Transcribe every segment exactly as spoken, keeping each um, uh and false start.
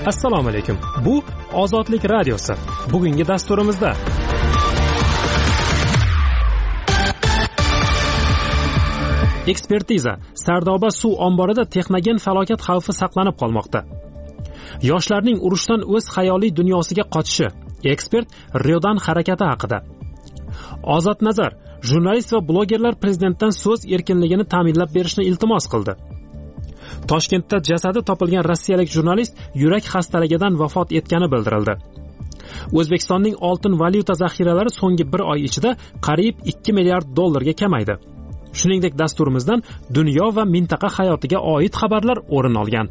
Assalomu alaykum. Bu Ozodlik radiosi. Bugungi dasturimizda ekspertiza. Sardoba suv omborida texnogen falokat xavfi saqlanib qolmoqda. Yoshlarning urushdan o'z xayoliy dunyosiga qochishi. Ekspert Ryodan harakati haqida. Ozod nazar. Jurnalist va blogerlar prezidentdan so'z erkinligini ta'minlab berishni iltimos qildi. Toshkentda jasadi topilgan rossiyalik jurnalist yurak xastaligidan vafot etgani bildirildi. O'zbekistonning oltin valyuta zaxiralari so'nggi bir oy ichida qariyb ikki milliard dollarga kamaydi. Shuningdek, dasturimizdan dunyo va mintaqa hayotiga oid xabarlar o'rin olgan.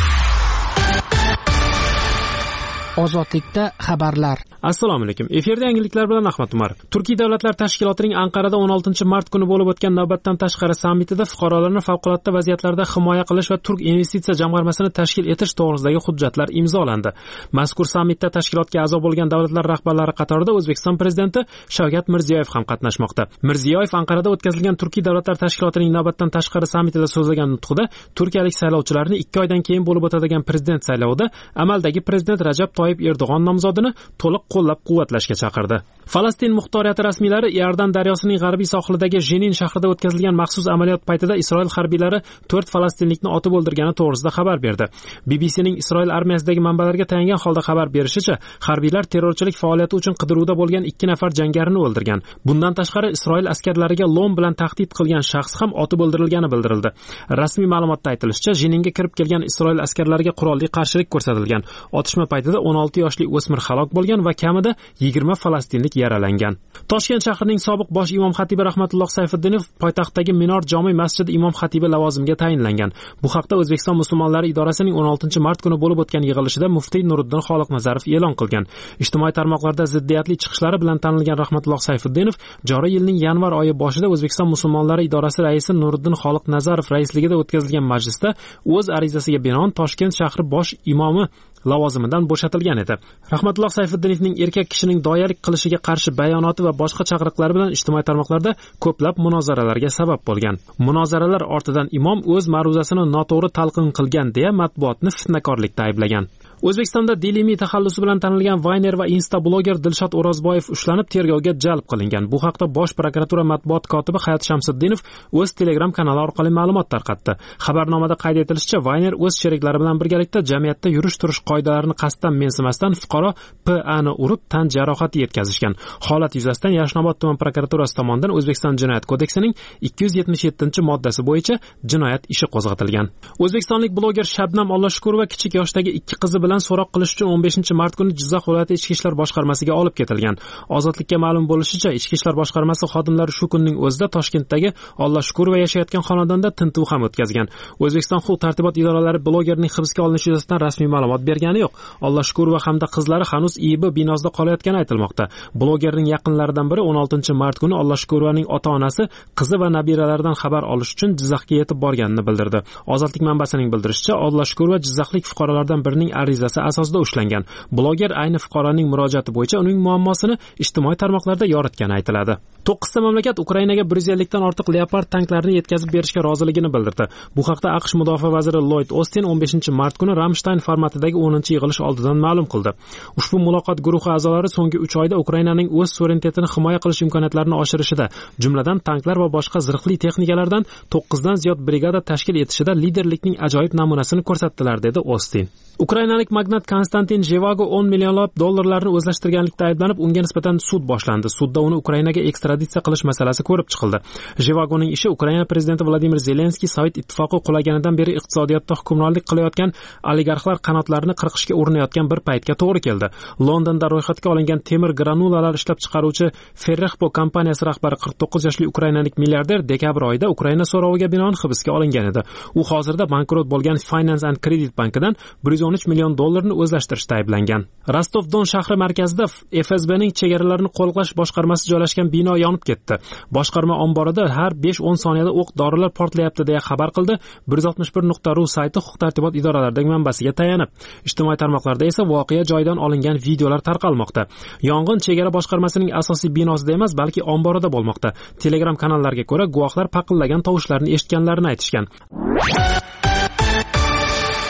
Ozodlikda xabarlar. Assalomu alaykum. Efirda yangiliklar bilan Ahmad Umar. Turkiy davlatlar tashkilotining Anqarada o'n oltinchi mart kuni bo'lib o'tgan navbatdan tashqari sammitida fuqarolarni favqulodda vaziyatlarda himoya qilish va Turk investitsiya jamg'armasini tashkil etish to'g'risidagi hujjatlar imzolandi. Mazkur sammitda tashkilotga a'zo bo'lgan davlatlar rahbarlari qatorida O'zbekiston prezidenti Shavkat Mirziyoyev ham qatnashmoqda. Mirziyoyev Anqarada o'tkazilgan Turkiy davlatlar tashkilotining navbatdan tashqari sammitida so'zlagan nutqida turkiyalik saylovchilarni ikki oydan keyin bo'lib o'tadigan prezident saylovida amaldagi prezident Rajab Toyyib Erdo'g'on nomzodini to'liq qo'llab-quvvatlashga chaqirdi. Falastin muxtoriyati rasmiylari Iordan daryosining g'arbiy sohilidagi Jenin shahrida o'tkazilgan maxsus amaliyot paytida Isroil harbiylari to'rt falastinlikni otib o'ldirgani to'g'risida xabar berdi. B B C'ning Isroil armiyasidagi manbalarga tayangan holda xabar berishicha, harbiylar terrorchilik faoliyati uchun qidiruvda bo'lgan ikki nafar jangarini o'ldirgan. Bundan tashqari Isroil askarlariga lom bilan tahdid qilgan shaxs ham otib o'ldirilgani bildirildi. Rasmiy ma'lumotda aytilishicha, Jeninga kirib kelgan Isroil askarlariga qurolli qarshilik ko'rsatilgan. Otishma paytida o'n olti yoshli o'smir halok bo'lgan va kamida yigirma falastinlik yaralangan. Toshkent shahrining sobiq bosh imom xatibi Rahmatulloh Sayfiddinov poytaxtdagi Minor jome masjidi imom xatibi lavozimiga tayinlangan. Bu haqda O'zbekiston musulmonlari idorasining o'n oltinchi mart kuni bo'lib o'tgan yig'ilishida muftiy Nuriddin Xoliqnazarov e'lon qilgan. Ijtimoiy tarmoqlarda ziddiyatli chiqishlari bilan tanilgan Rahmatulloh Sayfiddinov joriy yilning yanvar oyi boshida O'zbekiston musulmonlari idorasi raisi Nuriddin Xoliqnazarov raisligida o'tkazilgan majlisda o'z arizasiga binoan Toshkent shahri bosh imomi lavozimidan bo'shatilgan edi. Rahmatulloh Sayfiddinovning erkak kishining doyalik qilishiga qarshi bayonoti va boshqa chaqiriqlari bilan ijtimoiy tarmoqlarda ko'plab munozaralarga sabab bo'lgan. Munozaralar ortidan imom o'z ma'ruzasini noto'g'ri talqin qilgan deya matbuotni fitnakorlikda ayblagan. O'zbekistonda dilimiy taxallusi bilan tanilgan Vayner va Insta bloger Dilshod O'rozboyev ushlanib tergovga jalb qilingan. Bu haqda Bosh prokuratura matbuot kotibi Hayot Shamsiddinov o'z Telegram kanali orqali ma'lumot tarqatdi. Xabarnomada qayd etilishicha, Vayner o'z sheriklari bilan birgalikda jamiyatda yurish-turish qoidalarini qasddan mensimasdan fuqaro P A ni urib tan jarohati yetkazishgan. Holat yuzasidan Yashnobod tuman prokuraturasi tomonidan O'zbekiston Jinoyat kodeksining ikki yuz yetmish yettinchi moddasi bo'yicha jinoyat ishi qo'zg'atilgan. O'zbekistonlik bloger Shabnam Ollashukurova kichik yoshdagi ikki qizi bilan so'roq qilish uchun o'n beshinchi mart kuni Jizzax viloyati Ichki ishlar boshqarmasiga olib ketilgan. Ozodlikka ma'lum bo'lishicha, Ichki ishlar boshqarmasi xodimlari shu kunning o'zida Toshkentdagi Ollashukurova yashayotgan xonadonda tintuv ham o'tkazgan. O'zbekiston huquq-tartibot idoralari blogerning hibsga olinishi yuzasidan rasmiy ma'lumot bergani yo'q. Ollashukurova hamda qizlari hanuz I B binosida qolayotgani aytilmoqda. Blogerning yaqinlaridan biri o'n oltinchi mart kuni Ollashukurovaning ota-onasi qizi va nabiralaridan xabar olish uchun Jizzaxga yetib borganini bildirdi. Ozodlik manbasining bildirishicha, Ollashukurova jizzaxlik fuqarolardan birining arizasi asosida ushlangan. Bloger ayni fuqaroning murojaati bo'yicha uning muammosini ijtimoiy tarmoqlarda yoritgani aytiladi. to'qqizta mamlakat Ukrainaga bir yuz ellikdan ortiq Leopard tanklarini yetkazib berishga roziligini bildirdi. Bu haqda AQSh mudofaa vaziri Lloyd Ostin o'n beshinchi mart kuni Ramstein formatidagi o'ninchi yig'ilish oldidan ma'lum qildi. Ushbu muloqot guruhi a'zolari so'nggi uch oyda Ukrainaning o'z suverenitetini himoya qilish imkoniyatlarini oshirishida, jumladan tanklar va boshqa zirhli texnikalardan to'qqizdan ziyod brigada tashkil etishida liderlikning ajoyib namunasini ko'rsatdilar, dedi Ostin. Ukrainalik magnat Konstantin Zhevago o'n millionlab dollarlarni o'zlashtirganlikda ayblanib, unga nisbatan sud boshlandi. Sudda uni Ukrainaga ekstraditsiya qilish masalasi ko'rib chiqildi. Zhevagoning ishi Ukraina prezidenti Vladimir Zelenskiy Sovet ittifoqi qulaganidan beri iqtisodiyotda hukmronlik qilayotgan oligarxlar qanotlarini qirqishga urinayotgan bir paytga to'g'ri keldi. Londonda ro'yxatga olingan temir granulalar ishlab chiqaruvchi Ferrexpo kompaniyasi rahbari qirq to'qqiz yoshli ukrainalik milliarder dekabr oyida Ukraina so'roviga binoan hibsga olingan edi. U hozirda bankrot bo'lgan Finance and Credit bankidan bir yuz o'n uch million dollarni o'zlashtirishda ayblangan. Rostov-Don shahri markazida F S B'ning chegaralarini qo'riqlash boshqarmasi joylashgan bino yonib ketdi. Boshqarma omborida har besh o'n soniyada o'q dorilar portlayapti deya xabar qildi bir yuz oltmish bir nuqta ru sayti huquq-tartibot idoralaridagi manbasiga tayanib. Ijtimoiy tarmoqlarda esa voqea joyidan olingan videolar tarqalmoqda. Yong'in chegara boshqarmasining asosiy binosida emas, balki omborida bo'lmoqda. Telegram kanallariga ko'ra, guvohlar paqillagan tovushlarni eshitganlarini aytishgan.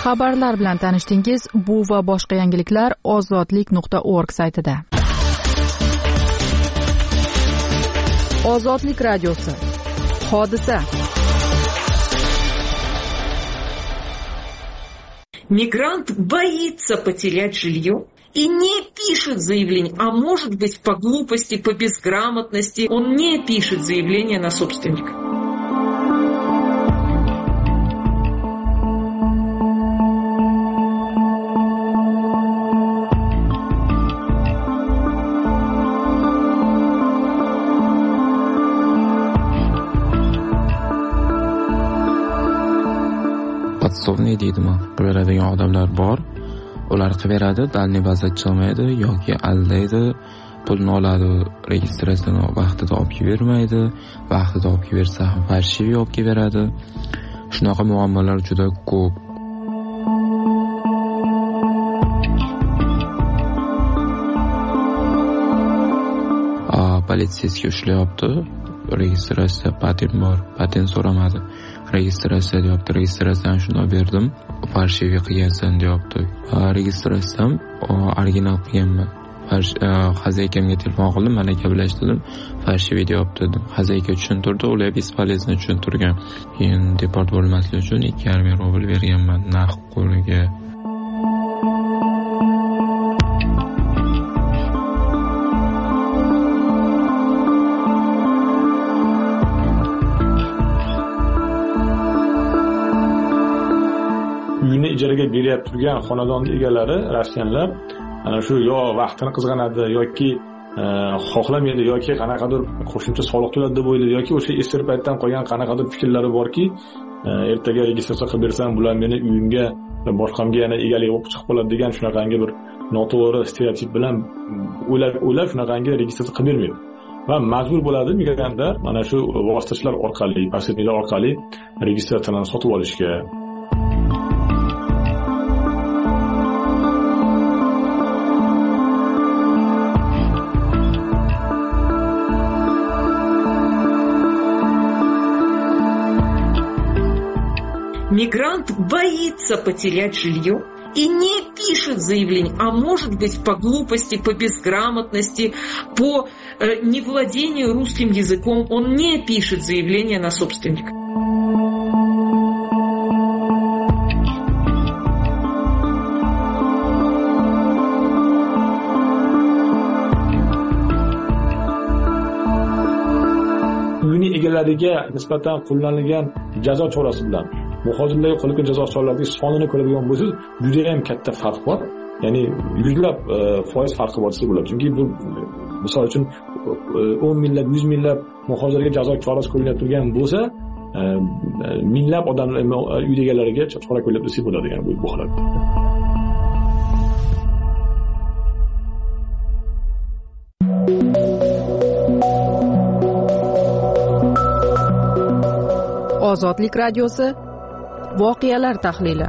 Xabarlar bilan tanishdingiz. Bu va boshqa yangiliklar ozodlik nuqta org saytida. Ozodlik radiosi. Hodisa. Мигрант боится потерять жилье и не пишет заявление, а может быть по глупости, по безграмотности, он не пишет заявление на собственника. Podstovniy deydimi, beradigan odamlar bor. Ular qilaveradi, dalniy bazachi olmaydi yoki aldaydi, pulni oladi, registratsiyani vaqtida olib bermaydi, vaqtida olib bersa ham falshiy olib beradi. Shunaqa muammolar juda ko'p. A, politsiyasiga ushlayapti. Registratsiya patent bor, patent so'ramadi. Registratsiya deyapti, registratsiyani shunday berdim, falshiy qilgansan deyapti. Registratsiyam original qilganman. Xazaykamga telefon qildim, mana gaplashdim, falshiy deyapti dedim. Xazayka tushuntirdi, ular bespolezno tushuntirgan. Keyin deport bo'lmaslik uchun ikki yarim ming rubl berganman naqd qo'liga. Uyni ijaraga berib turgan xonadon egalari, raskanlar, ana shu yo vaqtini qizg'anadi yoki xohlamaydi yoki qanaqadir qo'shimcha soliq to'ladi deb o'ylaydi yoki o'sha eski paytdan qolgan qanaqadir fikrlari borki, ertaga registratsiya qilib bersam, bular meni uyimga va boshqamga yana egalik bo'lib chiqib qoladi degan shunaqangi bir noto'g'ri stereotip bilan o'ylab o'ylab shunaqangi registratsiya qilib bermaydi. Va majbur bo'ladi migrantlar mana shu vositachilar orqali, posredniklar orqali registratsiyani sotib olishga. Мигрант боится потерять жилье и не пишет заявление, а может быть по глупости, по безграмотности, по э, невладению русским языком, он не пишет заявление на собственника. Uyni egalariga nisbatan qo'llanilgan jazo chorasi bilan muhojirlarga qo'llangan jazo choralarining sonini ko'radigan bo'lsangiz, juda ham katta farq bor. Ya'ni yuzlab foiz farqi bor desa bo'ladi. Chunki bu misol uchun o'n minglab, yuz minglab muhojirlarga jazo chorasi qo'llanib turgan bo'lsa, minglab odamlar uy egalariga chora qo'llab desa bo'ladi, ya'ni bu holatda. Ozodlik radiosi. Voqealar tahlili.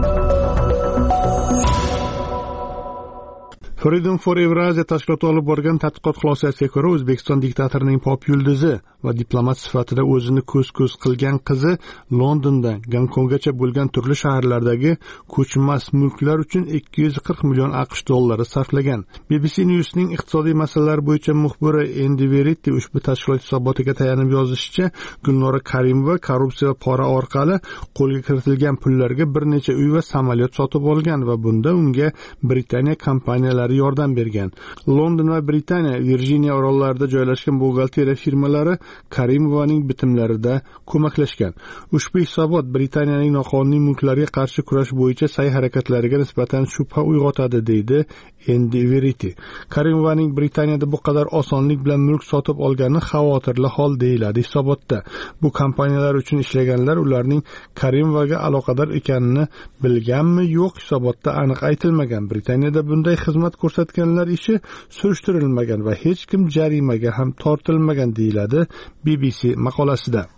Freedom for Eurasia tashkiloti olib borgan tadqiqot xulosasiga ko'ra, O'zbekiston diktatorining pop yulduzi va diplomat sifatida o'zini ko'z-ko'z qilgan qizi Londondan Gonkonggacha bo'lgan turli shaharlardagi ko'chmas mulklar uchun ikki yuz qirq million AQSh dollari sarflagan. B B C News'ning iqtisodiy masalalar bo'yicha muxbiri Andy Verity ushbu tashkilot hisobotiga tayanib yozishicha, Gulnora Karimova korrupsiya va pora orqali qo'lga kiritilgan pullarga bir necha uy va samolyot sotib olgan va bunda unga Britaniya kompaniyalari yordam bergan. London va Britaniya, Virjiniya orollarida joylashgan buxgalteriya firmalari Karimovaning bitimlarida ko'maklashgan. Ushbu hisobot Britaniyaning noqonuniy mulklarga qarshi kurash bo'yicha sa'y-harakatlariga nisbatan shubha uyg'otadi, deydi Andy Verity. Karimovaning Britaniyada bu qadar osonlik bilan mulk sotib olgani xavotirli hol deyiladi hisobotda. Bu kompaniyalar uchun ishlaganlar ularning Karimovaga aloqador ekanini bilganmi, yo'q, hisobotda aniq aytilmagan. Britaniyada bunday xizmat ko'rsatganlar ishi surishtirilmagan va hech kim jarimaga ham tortilmagan, deyiladi B B C maqolasida.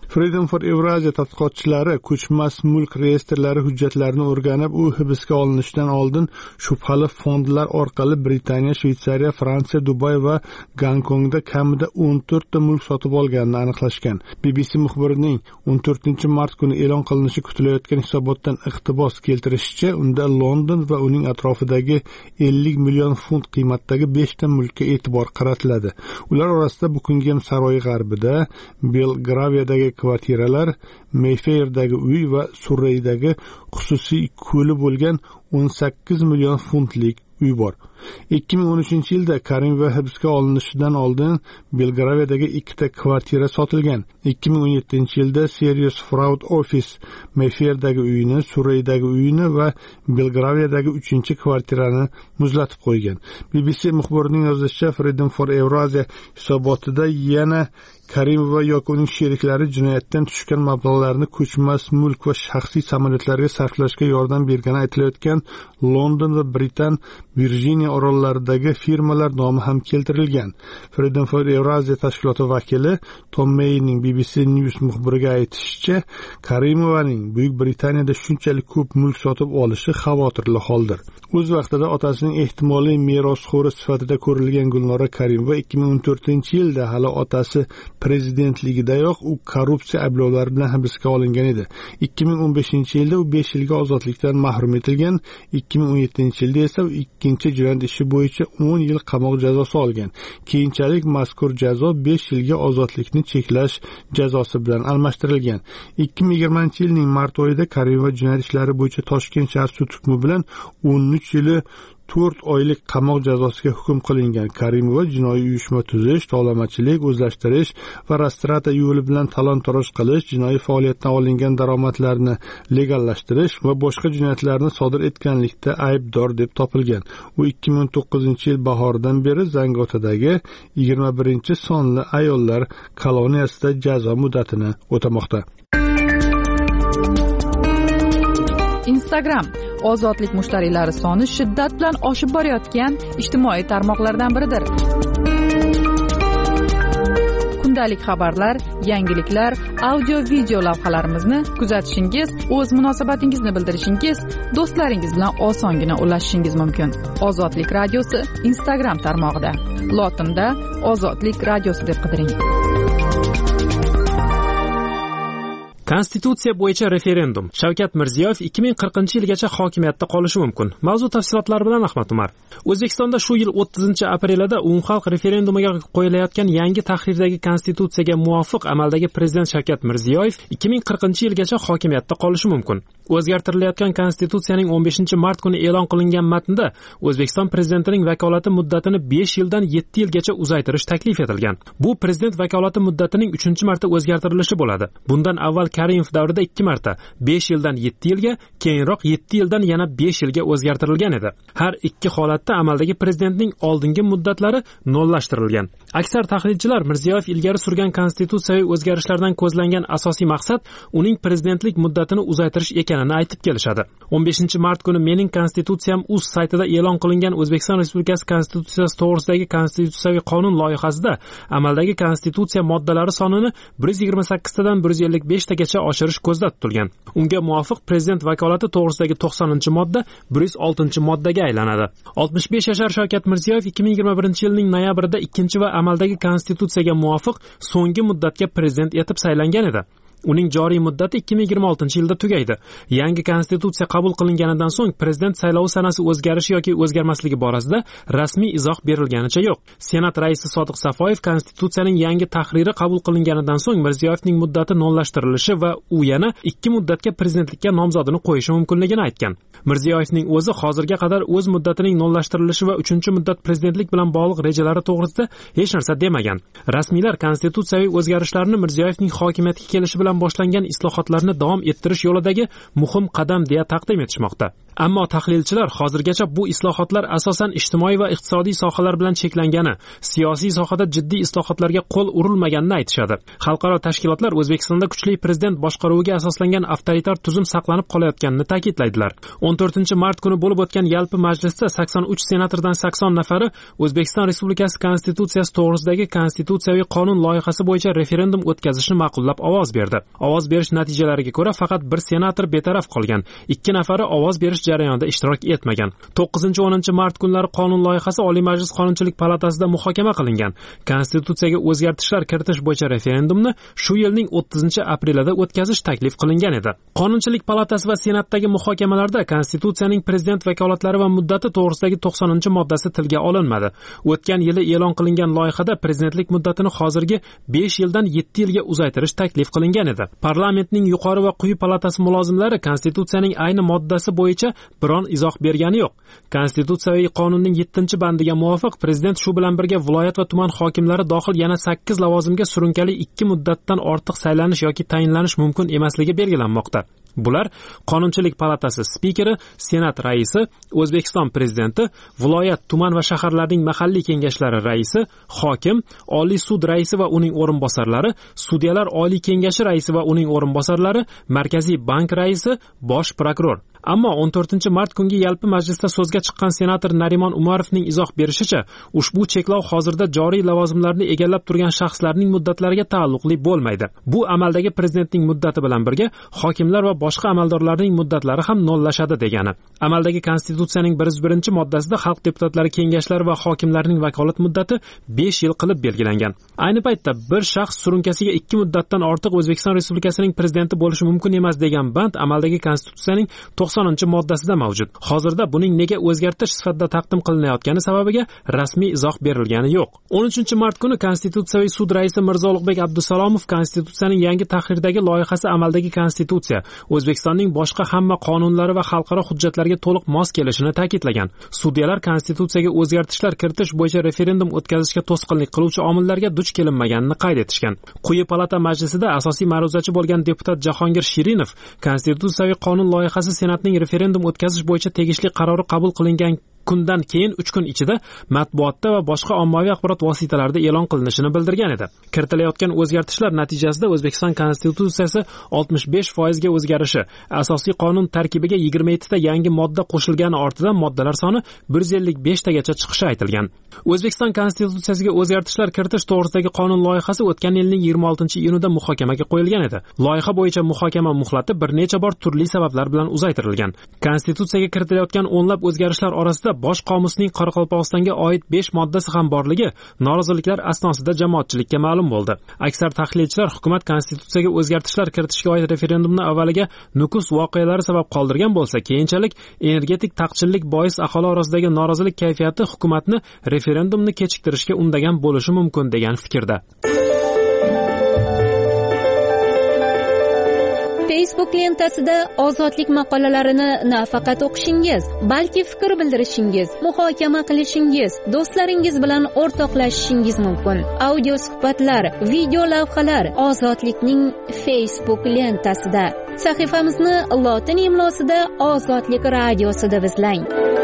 Freedom for Eurasia tadqiqotchilari ko'chmas mulk reyestrlari hujjatlarini o'rganib, u hibsga olinishidan oldin shubhali fondlar orqali Britaniya, Shveysariya, Fransiya, Dubay va Gonkongda kamida o'n to'rt ta mulk sotib olganini aniqlashgan. B B C muxbirining o'n to'rtinchi mart kuni e'lon qilinishi kutilayotgan hisobotdan iqtibos keltirishicha, unda London va uning atrofidagi ellik million funt qiymatdagi besh ta mulkka e'tibor qaratiladi. Ular orasida Buckingham saroyi g'arbida, Belgraviyadagi kvartiralar, Mayfairdagi uy va Surreydagi xususiy ko'li bo'lgan o'n sakkiz million funtlik uy bor. ikki ming o'n uchinchi yilda Karimova hibsga olinishidan oldin Belgraviyadagi ikkita kvartira sotilgan. ikki ming o'n yettinchi yilda Serious Fraud Office Mayfairdagi uyini, Surreydagi uyini va Belgraviyadagi uchinchi kvartirani muzlatib qo'ygan. B B C muxbirining yozishicha, Freedom for Eurasia hisobotida yana Karimova yoki uning sheriklari jinoyatdan tushgan mablag'larni ko'chmas mulk va shaxsiy samolyotlarga sarflashga yordam bergani aytilayotgan London va Britan Virjiniya orollaridagi firmalar nomi ham keltirilgan. Freedom for Eurasia tashkiloti vakili Tom Mayning B B C News muxbiriga aytishicha, Karimovaning Buyuk Britaniyada shunchalik ko'p mulk sotib olishi xavotirli holdir. O'z vaqtida otasining ehtimoliy merosxo'ri sifatida ko'rilgan Gulnora Karimova ikki ming o'n to'rtinchi yilda hali otasi prezidentligidayoq u korrupsiya ayblovlari bilan hibsga olingan edi. ikki ming o'n beshinchi yilda u besh yilga ozodlikdan mahrum etilgan, ikki ming o'n yettinchi yilda esa ikkinchi jinoyat ishi bo'yicha o'n yil qamoq jazosi olgan. Keyinchalik mazkur jazo besh yilga ozodlikni cheklash jazosi bilan almashtirilgan. ikki ming yigirmanchi yilning mart oyida Karimova jinoyat ishlari bo'yicha Toshkent shahar sud hukmi bilan o'n uch yili to'rt oylik qamoq jazosiga hukm qilingan. Karimova jinoiy uyushma tuzish, tovlamachilik, o'zlashtirish va rastrata yo'li bilan talon-toroj qilish, jinoiy faoliyatdan olingan daromadlarni legallashtirish va boshqa jinoyatlarni sodir etganlikda aybdor deb topilgan. U ikki ming o'n to'qqizinchi yil bahoridan beri Zangotadagi yigirma birinchi sonli ayollar koloniyasida jazo muddatini o'tamoqda. Instagram ozodlik mushtariylari soni shiddat bilan oshib borayotgan ijtimoiy tarmoqlardan biridir. Kundalik xabarlar, yangiliklar, audio-video lavhalarimizni kuzatishingiz, o'z munosabatingizni bildirishingiz, do'stlaringiz bilan osongina ulashishingiz mumkin. Ozodlik radiosi Instagram tarmog'ida. Lotinda Ozodlik radiosi deb qidiring. Konstitutsiya bo'yicha referendum. Shavkat Mirziyoyev ikki ming qirqinchi yilgacha hokimiyatda qolishi mumkin. Mavzu tafsilotlari bilan Ahmad Umar. O'zbekistonda shu yil o'ttizinchi aprelida umumxalq referendumiga qo'yilayotgan yangi tahrirdagi konstitutsiyaga muvofiq amaldagi prezident Shavkat Mirziyoyev ikki ming qirqinchi yilgacha hokimiyatda qolishi mumkin. O'zgartirilayotgan konstitutsiyaning o'n beshinchi mart kuni e'lon qilingan matnda O'zbekiston prezidentining vakolati muddatini besh yildan yetti yilgacha uzaytirish taklif etilgan. Bu prezident vakolati muddatining uchinchi marta o'zgartirilishi bo'ladi. Bundan avval Karimov davrida ikki marta besh yildan yetti yilga, keyinroq yetti yildan yana besh yilga o'zgartirilgan edi. Har ikki holatda amaldagi prezidentning oldingi muddatlari nollashtirilgan. Aksar tahlilchilar Mirziyoyev ilgari surgan konstitutsiyaviy o'zgarishlardan ko'zlangan asosiy maqsad uning prezidentlik muddatini uzaytirish ekanini aytib kelishadi. o'n beshinchi mart kuni Mening konstitutsiyam uz saytida e'lon qilingan O'zbekiston Respublikasi konstitutsiyasi to'g'risidagi konstitutsiyaviy qonun loyihasida amaldagi konstitutsiya moddalari sonini bir yuz yigirma sakkiz tadan bir yuz ellik besh tagacha oshirish ko'zda tutilgan. Unga muvofiq prezident vakolati to'g'risidagi to'qsoninchi modda bir yuz oltinchi moddaga aylanadi. oltmish besh yashar Shavkat Mirziyoyev ikki ming yigirma birinchi yilning noyabrida ikkinchi va amaldagi konstitutsiyaga muvofiq so'nggi muddatga prezident etib saylangan edi. Uning joriy muddati ikki ming yigirma oltinchi yilda tugaydi. Yangi konstitutsiya qabul qilinganidan so'ng prezident saylovi sanasi o'zgarishi yoki o'zgarmasligi borasida rasmiy izoh berilganicha yo'q. Senat raisi Sodiq Safoyev konstitutsiyaning yangi tahriri qabul qilinganidan so'ng Mirziyoyevning muddati nollashtirilishi va u yana ikki muddatga prezidentlikka nomzodini qo'yishi mumkinligini aytgan. Mirziyoyevning o'zi hozirga qadar o'z muddatining nollashtirilishi va uchinchi muddat prezidentlik bilan bog'liq rejalari to'g'risida hech narsa demagan. Rasmiylar konstitutsiyaviy o'zgarishlarni Mirziyoyevning hokimiyatga kelishi bilan tomonidan boshlangan islohotlarni davom ettirish yo'lidagi muhim qadam deya taqdim etishmoqda. Ammo tahlilchilar hozirgacha bu islohotlar asosan ijtimoiy va iqtisodiy sohalar bilan cheklangani, siyosiy sohada jiddiy islohotlarga qo'l urilmaganini aytishadi. Xalqaro tashkilotlar O'zbekistonda kuchli prezident boshqaruviga asoslangan avtoritar tuzum saqlanib qolayotganini ta'kidlaydilar. o'n to'rtinchi mart kuni bo'lib o'tgan yalpi majlisda sakson uch senatordan sakson nafari O'zbekiston Respublikasi Konstitutsiyasi to'g'risidagi konstitutsiyaviy qonun loyihasi bo'yicha referendum o'tkazishni ma'qullab ovoz berdi. Ovoz berish natijalariga ko'ra faqat bir senator betaraf qolgan, ikki nafari ovoz berish jarayonida ishtirok etmagan. to'qqizinchi o'ninchi mart kunlari qonun loyihasi Oliy Majlis Qonunchilik palatasida muhokama qilingan. Konstitutsiyaga o'zgartishlar kiritish bo'yicha referendumni shu yilning o'ttizinchi aprelida o'tkazish taklif qilingan edi. Qonunchilik palatasi va senatdagi muhokamalarda Konstitutsiyaning prezident vakolatlari va muddati to'g'risidagi to'qsoninchi moddasi tilga olinmadi. O'tgan yili e'lon qilingan loyihada prezidentlik muddatini hozirgi besh yildan yetti yilga uzaytirish taklif qilingan edi. Parlamentning yuqori va quyi palatasi mulozimlari Konstitutsiyaning ayni moddasi bo'yicha biron izoh bergani yo'q. Konstitutsiyaviy qonunning yettinchi bandiga muvofiq prezident shu bilan birga viloyat va tuman hokimlari dohil yana sakkiz lavozimga surunkali ikki muddatdan ortiq saylanish yoki tayinlanish mumkin emasligi belgilanmoqda. Bular Qonunchilik palatasi spikeri, Senat raisi, O'zbekiston prezidenti, viloyat, tuman va shaharlarning mahalliy kengashlari raisi, hokim, Oliy sud raisi va uning o'rinbosarlari, sudyalar Oliy kengashi raisi va uning o'rinbosarlari, Markaziy bank raisi, bosh prokuror. Ammo o'n to'rtinchi mart kungi yalpi majlisda so'zga chiqqan senator Narimon Umarovning izoh berishicha, ushbu cheklov hozirda joriy lavozimlarni egallab turgan shaxslarning muddatlariga taalluqli bo'lmaydi. Bu amaldagi prezidentning muddati bilan birga hokimlar va boshqa amaldorlarning muddatlari ham nollashadi degani. Amaldagi Konstitutsiyaning bir yuz birinchi moddasida xalq deputatlari kengashlari va hokimlarning vakolat muddati besh yil qilib belgilangan. Ayni paytda bir shaxs surunkasiga ikki muddatdan ortiq O'zbekiston Respublikasining prezidenti bo'lishi mumkin emas degan band amaldagi Konstitutsiyaning to'qsoninchi moddasida mavjud. Hozirda buning nega o'zgartirish sifatida taqdim qilinayotgani sababiga rasmiy izoh berilgani yo'q. o'n uchinchi mart kuni Konstitutsiyaviy sud raisi Mirzo Ulug'bek Abdusalomov Konstitutsiyaning yangi tahrirdagi loyihasi amaldagi konstitutsiya, O'zbekistonning boshqa hamma qonunlari va xalqaro hujjatlarga to'liq mos kelishini ta'kidlagan. Sudyalar Konstitutsiyaga o'zgartishlar kiritish bo'yicha referendum o'tkazishga to'sqinlik qiluvchi omillarga duch kelinmaganini qayd etishgan. Quyi palata majlisida asosiy ma'ruzachi bo'lgan deputat Jahongir Shirinov Konstitutsiyaviy qonun loyihasi senatning referendum o'tkazish bo'yicha tegishli qarori qabul qilingan kundan keyin uch kun ichida matbuotda va boshqa ommaviy axborot vositalarida e'lon qilinishini bildirgan edi. Kiritilayotgan o'zgartishlar natijasida O'zbekiston Konstitutsiyasi oltmish besh foizga o'zgarishi, asosiy qonun tarkibiga yigirma yetti ta yangi modda qo'shilgani ortidan moddalar soni bir yuz ellik besh tagacha chiqishi aytilgan. O'zbekiston Konstitutsiyasiga o'zgartishlar kiritish to'g'risidagi qonun loyihasi o'tgan yilning yigirma oltinchi iyunida muhokamaga qo'yilgan edi. Loyiha bo'yicha muhokama muhlati bir necha bor turli sabablar bilan uzaytirilgan. Konstitutsiyaga kiritilayotgan o'nlab o'zgarishlar orasida bosh qomusning Qoraqalpog'istonga oid besh moddasi ham borligi noroziliklar asnosida jamoatchilikka ma'lum bo'ldi. Aksar tahlilchilar hukumat Konstitutsiyaga o'zgartishlar kiritishga oid referendumni avvaliga Nukus voqealari sabab qoldirgan bo'lsa, keyinchalik energetik taqchillik bois aholi orasidagi norozilik kayfiyati hukumatni referendumni kechiktirishga undagan bo'lishi mumkin degan fikrda. Facebook lentasida ozodlik maqolalarini nafaqat o'qishingiz, balki fikr bildirishingiz, muhokama qilishingiz, do'stlaringiz bilan o'rtoqlashishingiz mumkin. Audio suhbatlar, video lavhalar Ozodlikning Facebook lentasida. Sahifamizni lotin imlosida Ozodlik radiosi deb izlang.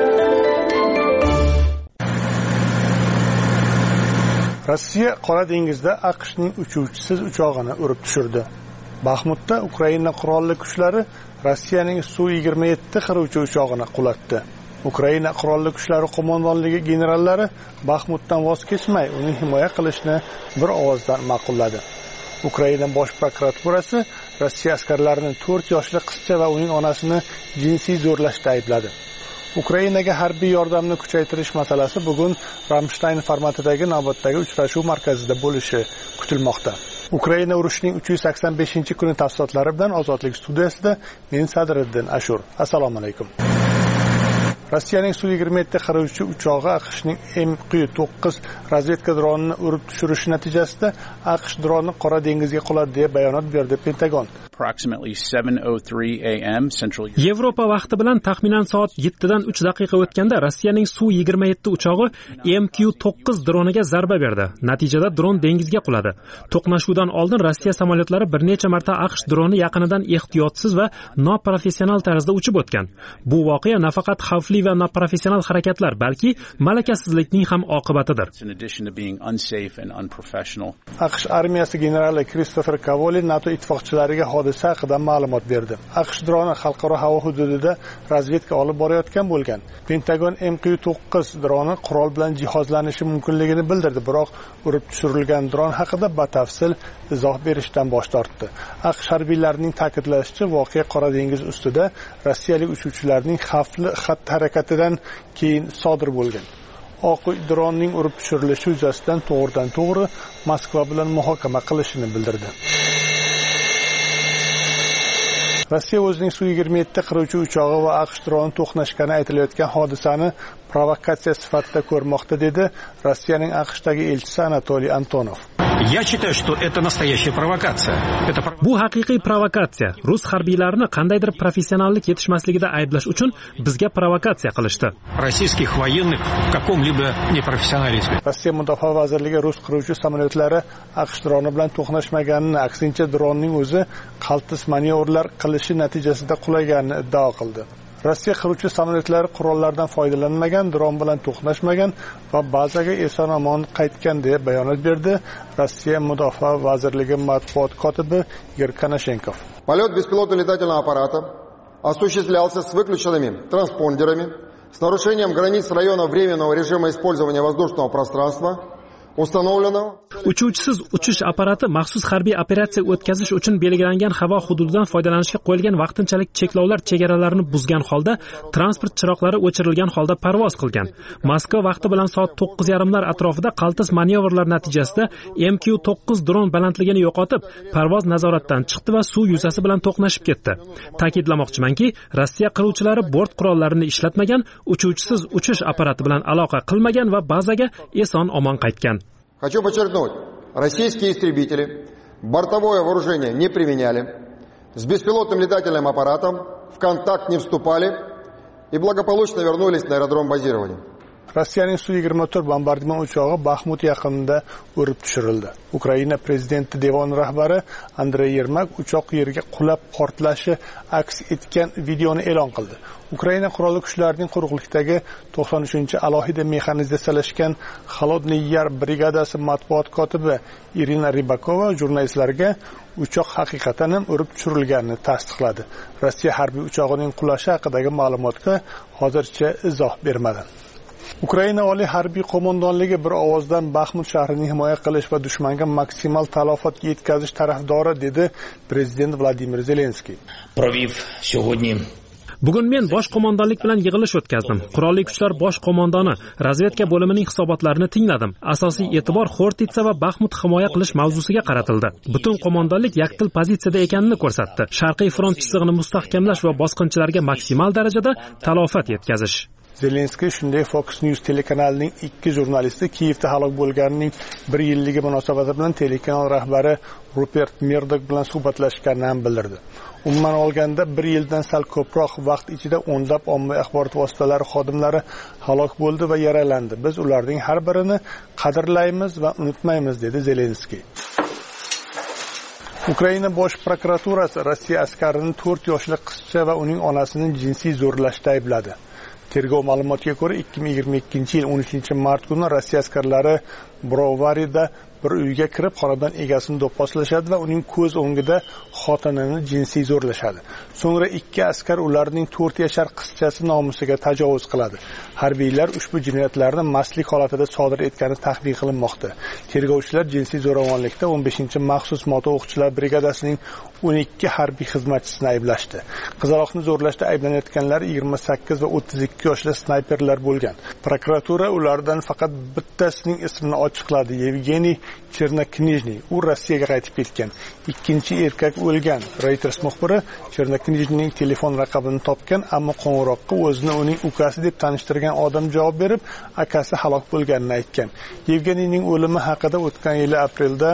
Rossiya Qora dengizda AQShning uchuvchisiz uchog'ini urib tushirdi. Baxmutda Ukraina qurolli kuchlari Rossiyaning Su yigirma yetti qiruvchi uchog'ini qulatdi. Ukraina qurolli kuchlari qo'mondonligi generallari Baxmutdan voz kechmay, uni himoya qilishni bir ovozdan ma'qulladi. Ukraina bosh prokuraturasi Rossiya askarlarining to'rt yoshli qizcha va uning onasini jinsiy zo'rlashda aybladi. Ukrainaga harbiy yordamni kuchaytirish masalasi bugun Ramstein formatidagi navbatdagi uchrashuv markazida bo'lishi kutilmoqda. Ukraina urushining uch yuz sakson beshinchi kuni tafsilotlari bilan Ozodlik studiyasida men Sadriddin Ashur. Assalomu alaykum. Rossiyaning Su yigirma yetti qiruvchi uchog'i AQShning M Q to'qqiz razvedka dronini urib tushirishi natijasida AQSh droni Qora dengizga quladi deb bayonot berdi Pentagon. approximately seven oh three a m Central Yevropa vaqti bilan taxminan soat yettidan uch daqiqa o'tganda Rossiyaning Su yigirma yetti uchog'i M Q to'qqiz droniga zarba berdi. Natijada dron dengizga quladi. To'qnashuvdan oldin Rossiya samolyotlari bir necha marta AQSh droni yaqinidan ehtiyotsiz va noprofessional tarzda uchib o'tgan. Bu voqea nafaqat xavfli va noprofessional harakatlar, balki malakasizlikning ham oqibatidir. AQSh armiyasi generali Kristofer Kavoli NATO ittifoqchilariga hodisa haqida ma'lumot berdi. AQSh droni xalqaro havo hududida razvedka olib borayotgan bo'lgan. Pentagon M Q to'qqiz droni qurol bilan jihozlanishi mumkinligini bildirdi, biroq urib tushirilgan dron haqida batafsil izoh berishdan bosh tortdi. AQSh harbiylarining ta'kidlashicha, voqea Qora dengiz ustida rossiyalik uchuvchilarning xavfli xatti-harakatidan keyin sodir bo'lgan. Oq uy dronning urib tushirilishi yuzasidan to'g'ridan to'g'ri Moskva bilan muhokama qilishini bildirdi. Rossiya o'zining Su yigirma yetti qiruvchi uchog'i va AQSh droni to'qnashgani aytilayotgan hodisani provokatsiya sifatida ko'rmoqda, dedi Rossiyaning AQShdagi elchisi Anatoliy Antonov. Я считаю, что это настоящая провокация. Это Bu haqiqiy provokatsiya. Rus harbiylarini qandaydir professionallik yetishmasligida ayblash uchun bizga provokatsiya qilishdi. Российских военных в каком-либо непрофессионализме. Rossiya Mudofaa vazirligi rus qiruvchi samolyotlari AQSh droni bilan to'qnashmaganini, aksincha dronning o'zi qaltis manyovrlar qilishi natijasida qulaganini iddao qildi. Rossiya qiruvchi samolyotlari qurollardan foydalanmagan, dron bilan to'qnashmagan va bazaga eson-omon qaytgan deb bayonot berdi Rossiya Mudofaa vazirligi matbuot kotibi Igor Konashenkov. Полет беспилотного летательного аппарата осуществлялся с выключенными транспондерами, с нарушением границ района временного режима использования воздушного пространства. Uchuvchisiz uchish apparati maxsus harbiy operatsiya o'tkazish uchun belgilangan havo hududidan foydalanishga qo'yilgan vaqtinchalik cheklovlar chegaralarini buzgan holda transport chiroqlari o'chirilgan holda parvoz qilgan. Moskva vaqti bilan soat to'qqiz yarim lar atrofida qaltis manyovrlar natijasida M Q to'qqiz dron balandligini yo'qotib, parvoz nazoratdan chiqdi va suv yuzasi bilan to'qnashib ketdi. Ta'kidlamoqchimanki, Rossiya qiruvchilari bort qurollarini ishlatmagan, uchuvchisiz uchish apparati bilan aloqa qilmagan va bazaga eson-omon qaytgan. Хочу подчеркнуть, российские истребители бортовое вооружение не применяли, с беспилотным летательным аппаратом в контакт не вступали и благополучно вернулись на аэродром базирования. Rossiyaning Su yigirma to'rt bombardimon uchog'i Baxmut yaqinida urib tushirildi. Ukraina prezidenti devon rahbari Andrey Yermak uchoq yerga qulab portlashi aks etgan videoni e'lon qildi. Ukraina qurolli kuchlarining quruqlikdagi to'qson uchinchi alohida mexanizatsiyalashgan Xolodniy Yar brigadasi matbuot kotibi Irina Rybakova jurnalistlarga uchoq haqiqatan ham urib tushirilganini tasdiqladi. Rossiya harbiy uchog'ining qulashi haqidagi ma'lumotga hozircha izoh bermadi. Ukraina oliy harbiy qo'mondonligi bir ovozdan Baxmut shahrini himoya qilish va dushmanga maksimal talofat yetkazish tarafdori, dedi prezident Vladimir Zelenskiy. Провив сегодня Bugun men bosh qo'mondonlik bilan yig'ilish o'tkazdim. Qurolli kuchlar bosh qo'mondoni, razvedka bo'limining hisobotlarini tingladim. Asosiy e'tibor Xortitsa va Baxmut himoya qilish mavzusiga qaratildi. Butun qo'mondonlik yakdil pozitsiyada ekanini ko'rsatdi. Sharqiy front chizig'ini mustahkamlash va bosqinchilarga maksimal darajada talofat yetkazish. Zelenskiy shunday Fox News telekanalining ikki jurnalisti Kiyevda halok bo'lganining bir yilligi munosabati bilan telekanal rahbari Rupert Murdoch bilan suhbatlashganini ham bildirdi. Umuman olganda bir yildan sal ko'proq vaqt ichida o'nlab ommaviy axborot vositalari xodimlari halok bo'ldi va yaralandi. Biz ularning har birini qadrlaymiz va unutmaymiz, dedi Zelenskiy. Ukraina bosh prokuraturasi Rossiya askarini to'rt yoshli qizcha va uning onasini jinsiy zo'rlashda aybladi. Tergov ma'lumotiga ko'ra ikki ming yigirma ikkinchi yil o'n uchinchi mart kuni Rossiya askarlari Brovarida bir uyga kirib, xonadon egasini do'pposlashadi va uning ko'z o'ngida xotinini jinsiy zo'rlashadi. So'ngra ikki askar ularning to'rt yashar qizchasi nomusiga tajovuz qiladi. Harbiylar ushbu jinoyatlarni mastlik holatida sodir etgani taxmin qilinmoqda. Tergovchilar jinsiy zo'ravonlikda o'n beshinchi maxsus moto o'qchilar brigadasining o'n ikki harbiy xizmatchisini ayblashdi. Qizaloqni zo'rlashda ayblanayotganlar yigirma sakkiz va o'ttiz ikki yoshli snayperlar bo'lgan. Prokuratura ulardan faqat bittasining ismini ochiqladi. Yevgeniy Chernoknijniy. U Rossiyaga qaytib ketgan. Ikkinchi erkak o'lgan. Reuters muxbiri Chernoknijniyning telefon raqamini topgan, ammo qo'ng'iroqqa o'zini uning ukasi deb tanishtirgan odam javob berib, akasi halok bo'lganini aytgan. Yevgeniyning o'limi haqida o'tgan yil aprelda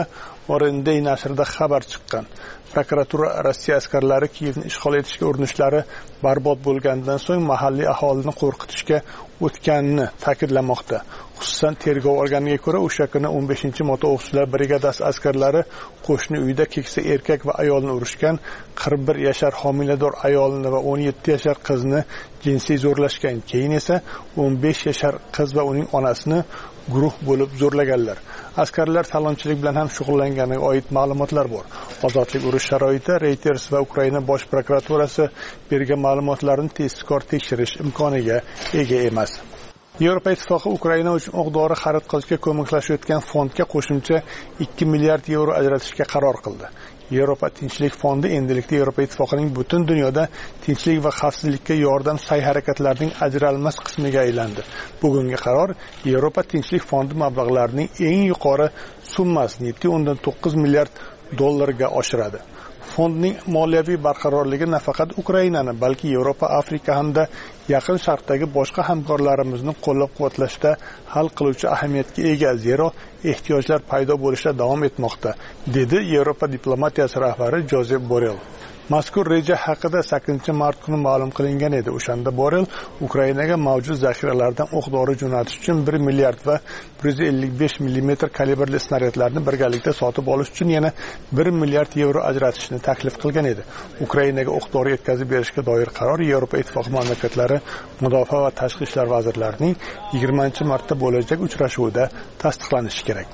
Orenday nashrida xabar chiqqan. Prokuratura Rossiya askarlari Kiyevni ishg'ol etishga urinishlari barbod bo'lgandan so'ng mahalliy aholini qo'rqitishga o'tganini ta'kidlamoqda. Xususan, tergov organiga ko'ra, o'sha kuni o'n beshinchi moto'quvchilar brigadasi askarlari qo'shni uyda keksa erkak va ayolni urishgan, qirq bir yashar homilador ayolni va o'n yetti yashar qizni jinsiy zo'rlashgan. Keyin esa o'n besh yashar qiz va uning onasini guruh bo'lib zo'rlaganlar. Askarlar talonchilik bilan ham shug'ullanganiga oid ma'lumotlar bor. Ozodlik urush sharoitida Reuters va Ukraina bosh prokuraturasi bergan ma'lumotlarni tezkor tekshirish imkoniga ega emas. Yevropa Ittifoqi Ukraina uchun o'q-dori xarid qilishga ko'maklashayotgan fondga qo'shimcha ikki milliard yevro ajratishga qaror qildi. Yevropa Tinchlik fondi endilikda Yevropa Ittifoqining butun dunyoda tinchlik va xavfsizlikka yordam sa'y-harakatlarining ajralmas qismiga aylandi. Bugungi qaror Yevropa Tinchlik fondi mablag'larining eng yuqori summasini yetti o'ndan to'qqiz milliard dollarga oshiradi. Fondning moliyaviy barqarorligi nafaqat Ukrainani, balki Yevropa, Afrika hamda Yaqin Sharqdagi boshqa hamkorlarimizni qo'llab-quvvatlashda hal qiluvchi ahamiyatga ega, zero ehtiyojlar paydo bo'lishda davom etmoqda, dedi Yevropa diplomatiyasi rahbari Josep Borrell. Mazkur reja haqida sakkizinchi mart kuni ma'lum qilingan edi. O'shanda Borrell Ukrainaga mavjud zaxiralardan o'q-dori jo'natish uchun bir milliard va bir yuz ellik besh millimetr kalibrli snaryadlarni birgalikda sotib olish uchun yana bir milliard yevro ajratishni taklif qilgan edi. Ukrainaga o'q-dori yetkazib berishga doir qaror Yevropa Ittifoqi mamlakatlari mudofaa va tashqi ishlar vazirlarining yigirmanchi martda bo'lajak uchrashuvida tasdiqlanishi kerak.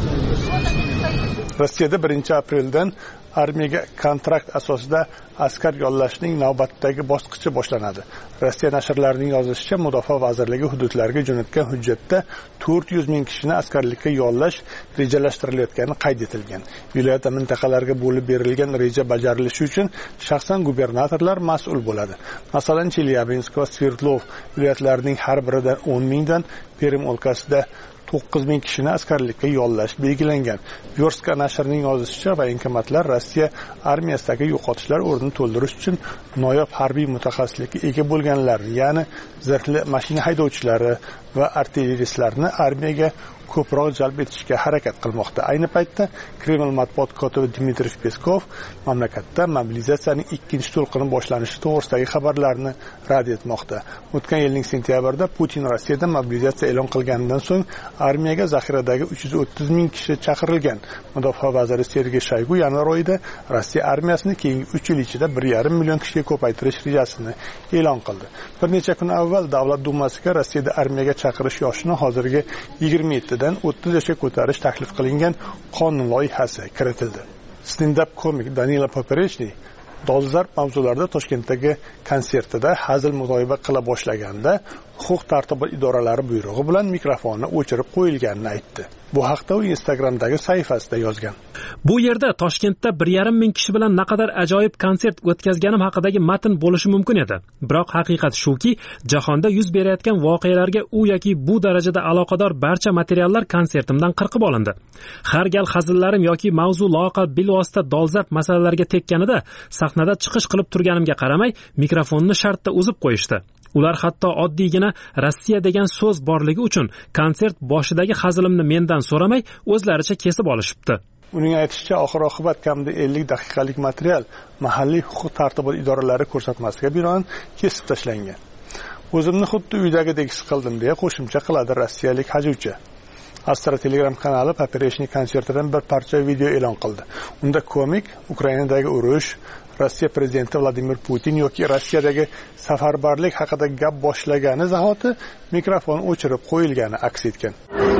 Rossiyada birinchi apreldan armiyaga kontrakt asosida askar yollashning navbatdagi bosqichi boshlanadi. Rossiya nashrlarining yozishicha, Mudofaa vazirligi hududlarga jo'natgan hujjatda to'rt yuz ming kishini askarlikka yollash rejalashtirilayotgani qayd etilgan. Viloyat mintaqalarga bo'lib berilgan reja bajarilishi uchun shaxsan gubernatorlar mas'ul bo'ladi. Masalan, Chelyabinsk va Sverdlov viloyatlarining har biridan o'n mingdan, Perm o'lkasida to'qqiz ming kishini askarlikka yollash belgilangan. Yorska nashrining yozishicha, voenkomatlar Rossiya armiyasidagi yo'qotishlar o'rnini to'ldirish uchun noyob harbiy mutaxassislikka ega bo'lganlar, ya'ni zirhli mashina haydovchilari va artilleristlarni armiyaga ko'proq jalb etishga harakat qilmoqda. Ayni paytda Kreml matbuot kotibi Dmitriy Peskov mamlakatda mobilizatsiyaning ikkinchi to'lqini boshlanishi to'g'risidagi xabarlarni rad etmoqda. O'tgan yilning sentyabrida Putin Rossiyada mobilizatsiya e'lon qilganidan so'ng armiyaga zaxiradagi uch yuz o'ttiz ming kishi chaqirilgan. Mudofaa vaziri Sergey Shoygu yanvar oyida Rossiya armiyasini keyingi uch yil ichida bir yarim million kishiga ko'paytirish rejasini e'lon qildi. Bir necha kun avval Davlat dumasiga Rossiyada armiyaga chaqirish yoshini hozirgi yigirma yetti dan o'ttiz yoshga ko'tarish taklif qilingan qonun loyihasi kiritildi. Stand-up komik Danila Poperechny dolzarb mavzularda Toshkentdagi konsertida hazil muzoyiba qila boshlaganda huquq-tartibot idoralari buyrug'i bilan mikrofonni o'chirib qo'yilganini aytdi. Bu haqda u Instagramdagi sahifasida yozgan. Bu yerda Toshkentda bir yarim ming kishi bilan naqadar ajoyib konsert o'tkazganim haqidagi matn bo'lishi mumkin edi. Biroq haqiqat shuki, jahonda yuz berayotgan voqealarga u yoki bu darajada aloqador barcha materiallar konsertimdan qirqib olindi. Har gal hazillarim yoki mavzu loaqal bilvosita dolzarb masalalarga tekkanida sahnada chiqish qilib turganimga qaramay, mikrofonni shartda uzib qo'yishdi. Ular hatto oddiygina Rossiya degan so'z borligi uchun konsert boshidagi hazilimni mendan so'ramay, o'zlaricha kesib olishibdi. Uning aytishicha, oxir-oqibat kamida ellik daqiqalik material mahalliy huquq-tartibot idoralari ko'rsatmasiga binoan kesib tashlangan. O'zimni xuddi uydagidek his qildim, deya qo'shimcha qiladi rossiyalik hajuvchi. Astra Telegram kanali Poperechny konsertidan bir parcha video e'lon qildi. Unda komik Ukrainadagi urush, Rossiya prezidenti Vladimir Putin yoki Rossiyadagi safarbarlik haqida gap boshlagani zahoti mikrofon o'chirib qo'yilgani aks etgan.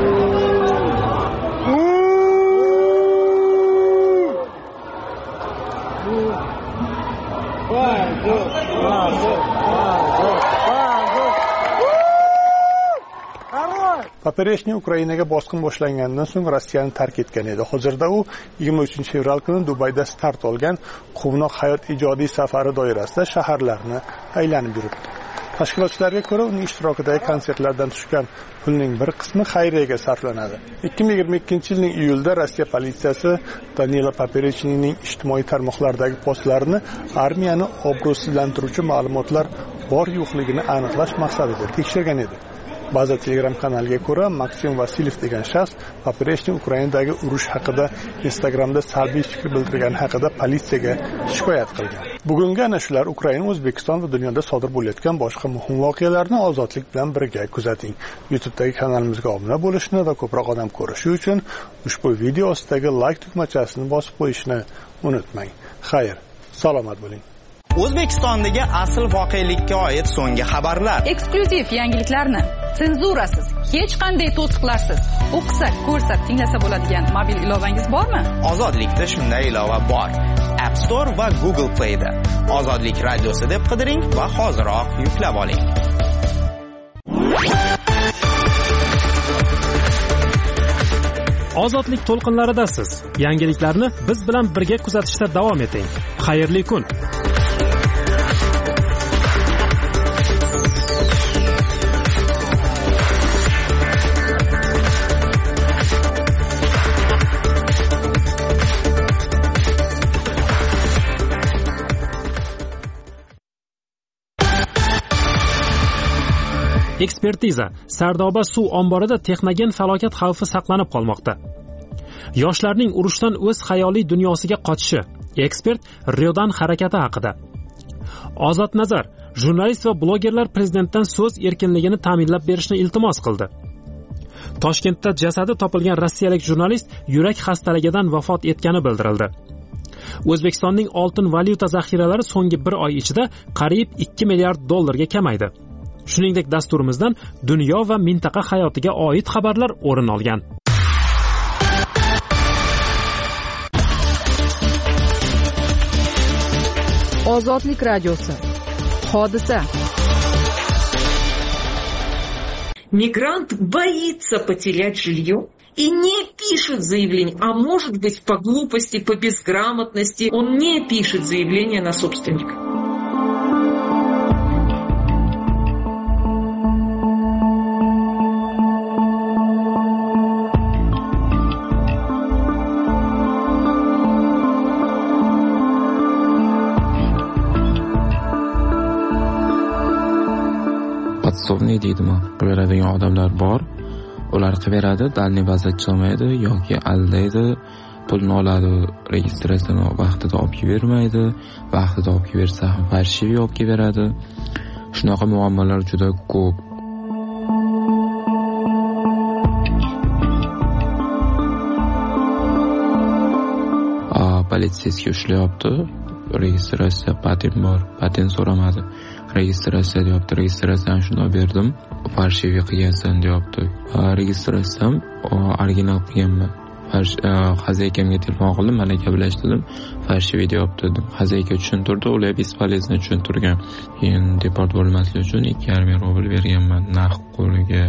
Poperechny Ukrainaga bosqin boshlangandan so'ng Rossiyani tark etgan edi. Hozirda u yigirma uchinchi fevral kuni Dubayda start olgan quvnoq hayot ijodiy safari doirasida shaharlarni aylanib yuribdi. Tashkilotchilarga ko'ra, uning ishtirokidagi konsertlardan tushgan pulning bir qismi xayriyaga sarflanadi. ikki ming yigirma ikkinchi yilning iyulida Rossiya politsiyasi Danila Poperechnyning ijtimoiy tarmoqlardagi postlarini armiyani obro'sizlantiruvchi ma'lumotlar bor yo'qligini aniqlash maqsadida tekshirgan edi. Ba'zi Telegram kanaliga ko'ra, Maksim Vasilyev degan shaxs Popreshniy Ukrainadagi urush haqida Instagramda salbiy fikr bildirgani haqida politsiyaga shikoyat qilgan. Bugungi ana shular Ukraina, O'zbekiston va dunyoda sodir bo'layotgan boshqa muhim voqealarni ozodlik bilan birga kuzating. YouTube'dagi kanalimizga obuna bo'lishni va ko'proq odam ko'rishi uchun ushbu video ostidagi like tugmachasini bosib qo'yishni unutmang. Xayr, salomat bo'ling. O'zbekistondagi asl voqelikka oid so'nggi xabarlar. Eksklyuziv yangiliklarni senzurasiz, hech qanday to'siqlarsiz o'qisak, ko'rsak, tinglasa bo'ladigan mobil ilovangiz bormi? Ozodlikda shunday ilova bor. App Store va Google Play'da. Ozodlik radiosi deb qidiring va hoziroq yuklab oling. Ozodlik to'lqinlaridasiz. Yangiliklarni biz bilan birga kuzatishda davom eting. Xayrli kun. Ekspertiza: Sardoba suv omborida texnogen falokat xavfi saqlanib qolmoqda. Yoshlarning urushdan o'z xayoliy dunyosiga qochishi. Ekspert Ryodan harakati haqida. Ozod nazar: jurnalist va blogerlar prezidentdan so'z erkinligini ta'minlab berishni iltimos qildi. Toshkentda jasadi topilgan rossiyalik jurnalist yurak xastaligidan vafot etgani bildirildi. O'zbekistonning oltin valyuta zaxiralari so'nggi bir oy ichida qariyb ikki milliard dollarga kamaydi. Shuningdek, dasturimizdan dunyo va mintaqa hayotiga oid xabarlar o'rin olgan. Ozodlik radiosi. Hodisa. Мигрант боится потерять жилье и не пишет заявление, а может быть по глупости, по безграмотности он не пишет заявление на собственника. Podsovniy deydimi? Qilaveradigan odamlar bor. Ular qilaveradi, dalniy bazat chiqmaydi yoki aldaydi, pulni oladi, registratsiyani vaqtida olib bermaydi, vaqtida olib bersa ham farshiv olib beradi. Shunaqa muammolar juda ko'p. Politsiyasiga ushlayapti. Registratsiya patent bor, patent so'ramadi. Registratsiya deyapti, registratsiyani shunday berdim, farshiv qilgansan deyapti. Registratsiyam original qilganman. Xazaykamga telefon qildim, mana gaplashdim, farshiv deyapti dedim. Xazayka tushuntirdi, ular bespolezno tushuntirgan. Keyin deport bo'lmaslik uchun ikki yarim ming rubl berganman naqd qo'liga.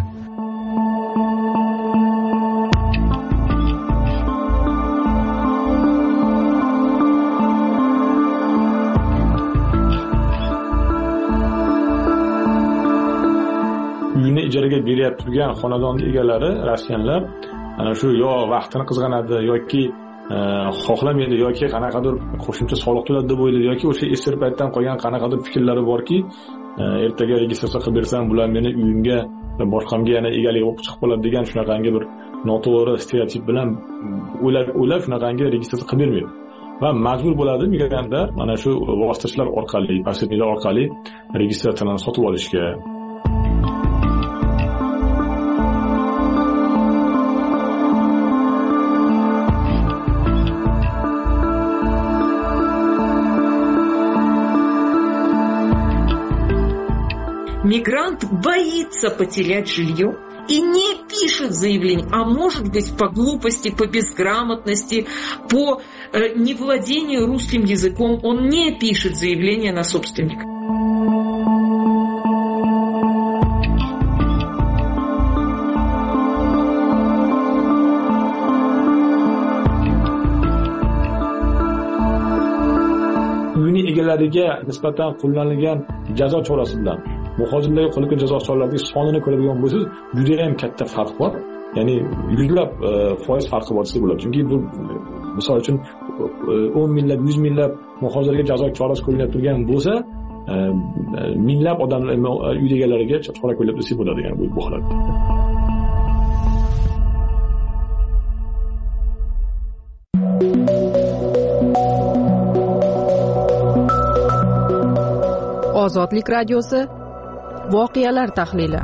Uyini ijaraga berib turgan xonadon egalari rossiyanlar ana shu yo vaqtini qizg'anadi yoki xohlamaydi yoki qanaqadir qo'shimcha soliq to'ladi deb o'ylaydi yoki o'sha esir paytdan qolgan qanaqadir fikrlari borki, ertaga registratsiya qilib bersam bular meni uyimga va boshqamga yana egalik bo'lib chiqib qoladi degan shunaqangi bir noto'g'ri stereotip bilan o'ylab o'ylab shunaqangi registratsiya qilib bermaydi va majbur bo'ladi migrantlar mana shu vositachilar orqali, posredniklar orqali registratsiyani sotib olishga. Мигрант боится потерять жилье и не пишет заявление, а может быть по глупости, по безграмотности, по э, невладению русским языком он не пишет заявление на собственника. Uyning egalariga nisbatan qo'llanilgan jazo chorasi bilan muhojirlarga qo'llangan jazo choralarining sonini ko'radigan bo'lsangiz, juda ham katta farq bor. Ya'ni yuzlab foiz farqi bor desa bo'ladi. Chunki bu misol uchun o'n minglab, yuz minglab muhojirlarga jazo chorasi qo'llanib turgan bo'lsa, minglab odamlar uy egalariga cho'chqalar ko'ylab desak bo'ladi, ya'ni bu bu holatda. Ozodlik radiosi voqealar tahlili.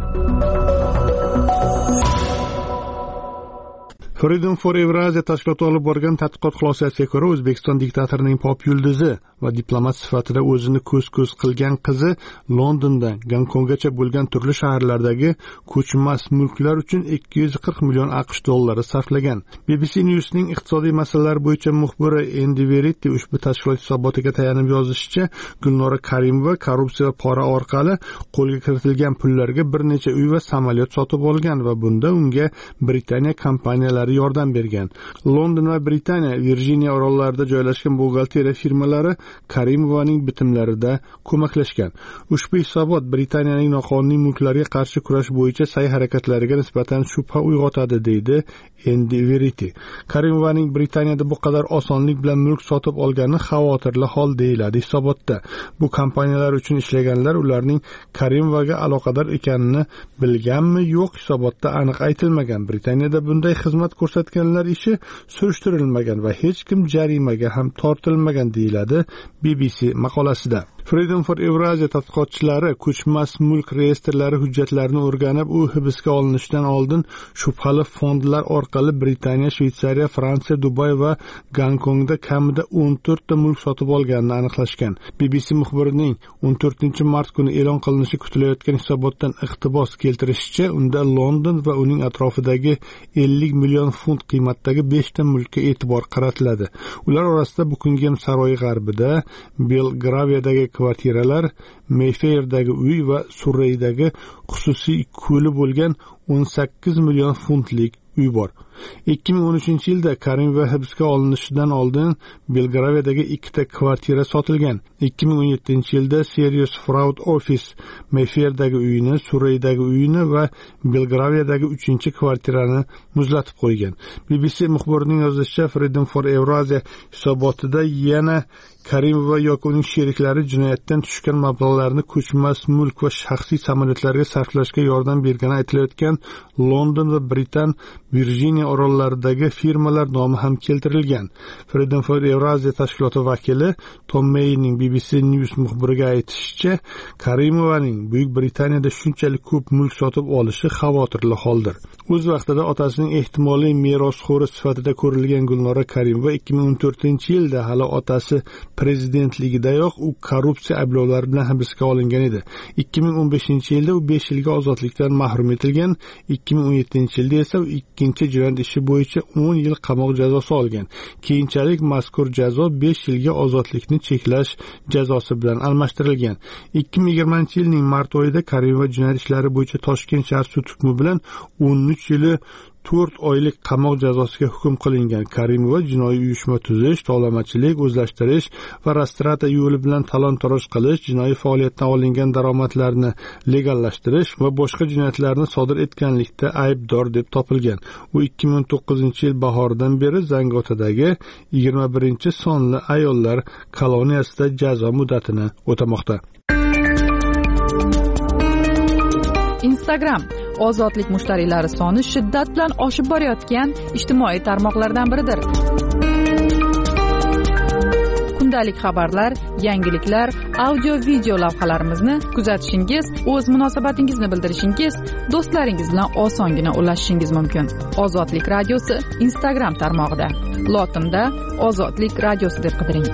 Freedom for Eurasia tashkiloti olib borgan tadqiqot xulosasiga ko'ra, O'zbekiston diktatorining pop yulduzi va diplomat sifatida o'zini ko'z-ko'z qilgan qizi Londondan Gonkonggacha bo'lgan turli shaharlardagi ko'chmas mulklar uchun ikki yuz qirq million AQSh dollari sarflagan. B B C News'ning iqtisodiy masalalar bo'yicha muxbiri Endi Verity ushbu tashkilot hisobotiga tayanib yozishicha, Gulnora Karimova korrupsiya va pora orqali qo'lga kiritilgan pullarga bir necha uy va samolyot sotib olgan va bunda unga Britaniya kompaniyalari yordam bergan. London va Britaniya Virjiniya orollarida joylashgan buxgalteriya firmalari Karimovaning bitimlarida ko'maklashgan. Ushbu hisobot Britaniyaning noqonuniy mulklarga qarshi kurash bo'yicha sa'y-harakatlariga nisbatan shubha uyg'otadi, deydi Endi Verity. Karimovaning Britaniyada bu qadar osonlik bilan mulk sotib olgani xavotirli hol, deyiladi hisobotda. Bu kompaniyalar uchun ishlaganlar ularning Karimovaga aloqador ekanini bilganmi, yo'q, hisobotda aniq aytilmagan. Britaniyada bunday xizmat ko'rsatganlar ishi surishtirilmagan va hech kim jarimaga ham tortilmagan, deyiladi B B C maqolasida. Freedom for Eurasia tadqiqotchilari ko'chmas mulk reyestrlari hujjatlarini o'rganib, u hibsga olinishidan oldin shubhali fondlar orqali Britaniya, Shveysariya, Fransiya, Dubay va Gonkongda kamida o'n to'rtta mulk sotib olganini aniqlashgan. B B C muxbirining o'n to'rtinchi mart kuni e'lon qilinishi kutilayotgan hisobotdan iqtibos keltirishicha, unda London va uning atrofidagi ellik million funt qiymatdagi beshta mulkka e'tibor qaratiladi. Ular orasida Buckingham saroyi g'arbida, Belgraviyadagi kvartiralar, Mayfairdagi uy va Surreydagi xususiy ko'li bo'lgan o'n sakkiz million funtlik uy bor. ikki ming o'n uchinchi yilda Karimova hibsga olinishidan oldin Belgraviyadagi ikkita kvartira sotilgan. ikki ming o'n yettinchi yilda Serious Fraud Office Mayfairdagi uyini, Surreydagi uyini va Belgraviyadagi uchinchi kvartirani muzlatib qo'ygan. B B C muxbirining yozishicha, Freedom for Eurasia hisobotida yana Karimova yoki uning sheriklari jinoyatdan tushgan mablag'larni ko'chmas mulk va shaxsiy samolyotlarga sarflashga yordam bergani aytilayotgan London va Britan Virjiniya orollaridagi firmalar nomi ham keltirilgan. Freedom for Eurasia tashkiloti vakili Tom Mayning B B C News muxbiriga aytishicha, Karimovaning Buyuk Britaniyada shunchalik ko'p mulk sotib olishi xavotirli holdir. O'z vaqtida otasining ehtimoliy merosxo'ri sifatida ko'rilgan Gulnora Karimova ikki ming o'n to'rtinchi yilda hali otasi prezidentligidayoq u korrupsiya ayblovlari bilan hibsga olingan edi. ikki ming o'n beshinchi yilda u besh yilga ozodlikdan mahrum etilgan, ikki ming o'n yettinchi yilda esa u ikkinchi jinoyat ishi bo'yicha o'n yil qamoq jazosi olgan. Keyinchalik mazkur jazo besh yilga ozodlikni cheklash jazosi bilan almashtirilgan. ikki ming yigirmanchi yilning mart oyida Karimova jinoyat ishlari bo'yicha Toshkent shahar sud hukmi bilan o'n uch yili to'rt oylik qamoq jazosiga hukm qilingan. Karimova jinoiy uyushma tuzish, tovlamachilik, o'zlashtirish va rastrata yo'li bilan talon-toroj qilish, jinoiy faoliyatdan olingan daromadlarni legallashtirish va boshqa jinoyatlarni sodir etganlikda aybdor deb topilgan. U ikki ming o'n to'qqizinchi yil bahoridan beri Zangiotadagi yigirma birinchi sonli ayollar koloniyasida jazo muddatini o'tamoqda. Instagram ozodlik mushtariylari soni shiddat bilan oshib borayotgan ijtimoiy tarmoqlardan biridir. Kundalik xabarlar, yangiliklar, audio-video lavhalarimizni kuzatishingiz, o'z munosabatingizni bildirishingiz, do'stlaringiz bilan osongina ulashishingiz mumkin. Ozodlik radiosi Instagram tarmog'ida. Lotinda Ozodlik radiosi deb qidiring.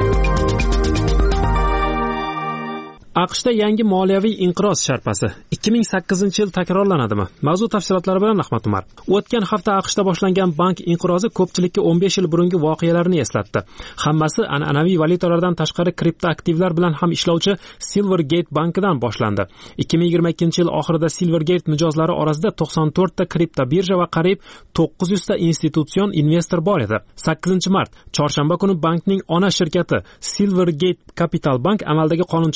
AQShda yangi moliyaviy inqiroz sharpasi ikki ming sakkizinchi yil takrorlanadimi? Mavzu tafsilotlari bilan Ahmad Umar. O'tgan hafta AQShda boshlangan bank inqirozi ko'pchilikka o'n besh yil burungi voqealarni eslatdi. Hammasi an'anaviy valyutalardan tashqari kriptoaktivlar bilan ham ishlovchi Silvergate bankidan boshlandi. ikki ming yigirma ikkinchi yil oxirida Silvergate mijozlari orasida to'qson to'rtta kripto birja va qariyb to'qqiz yuzta institutsion investor bor edi. sakkizinchi mart chorshanba kuni bankning ona shirkati Silvergate Capital Bank amaldagi qonunchilikka muvofiq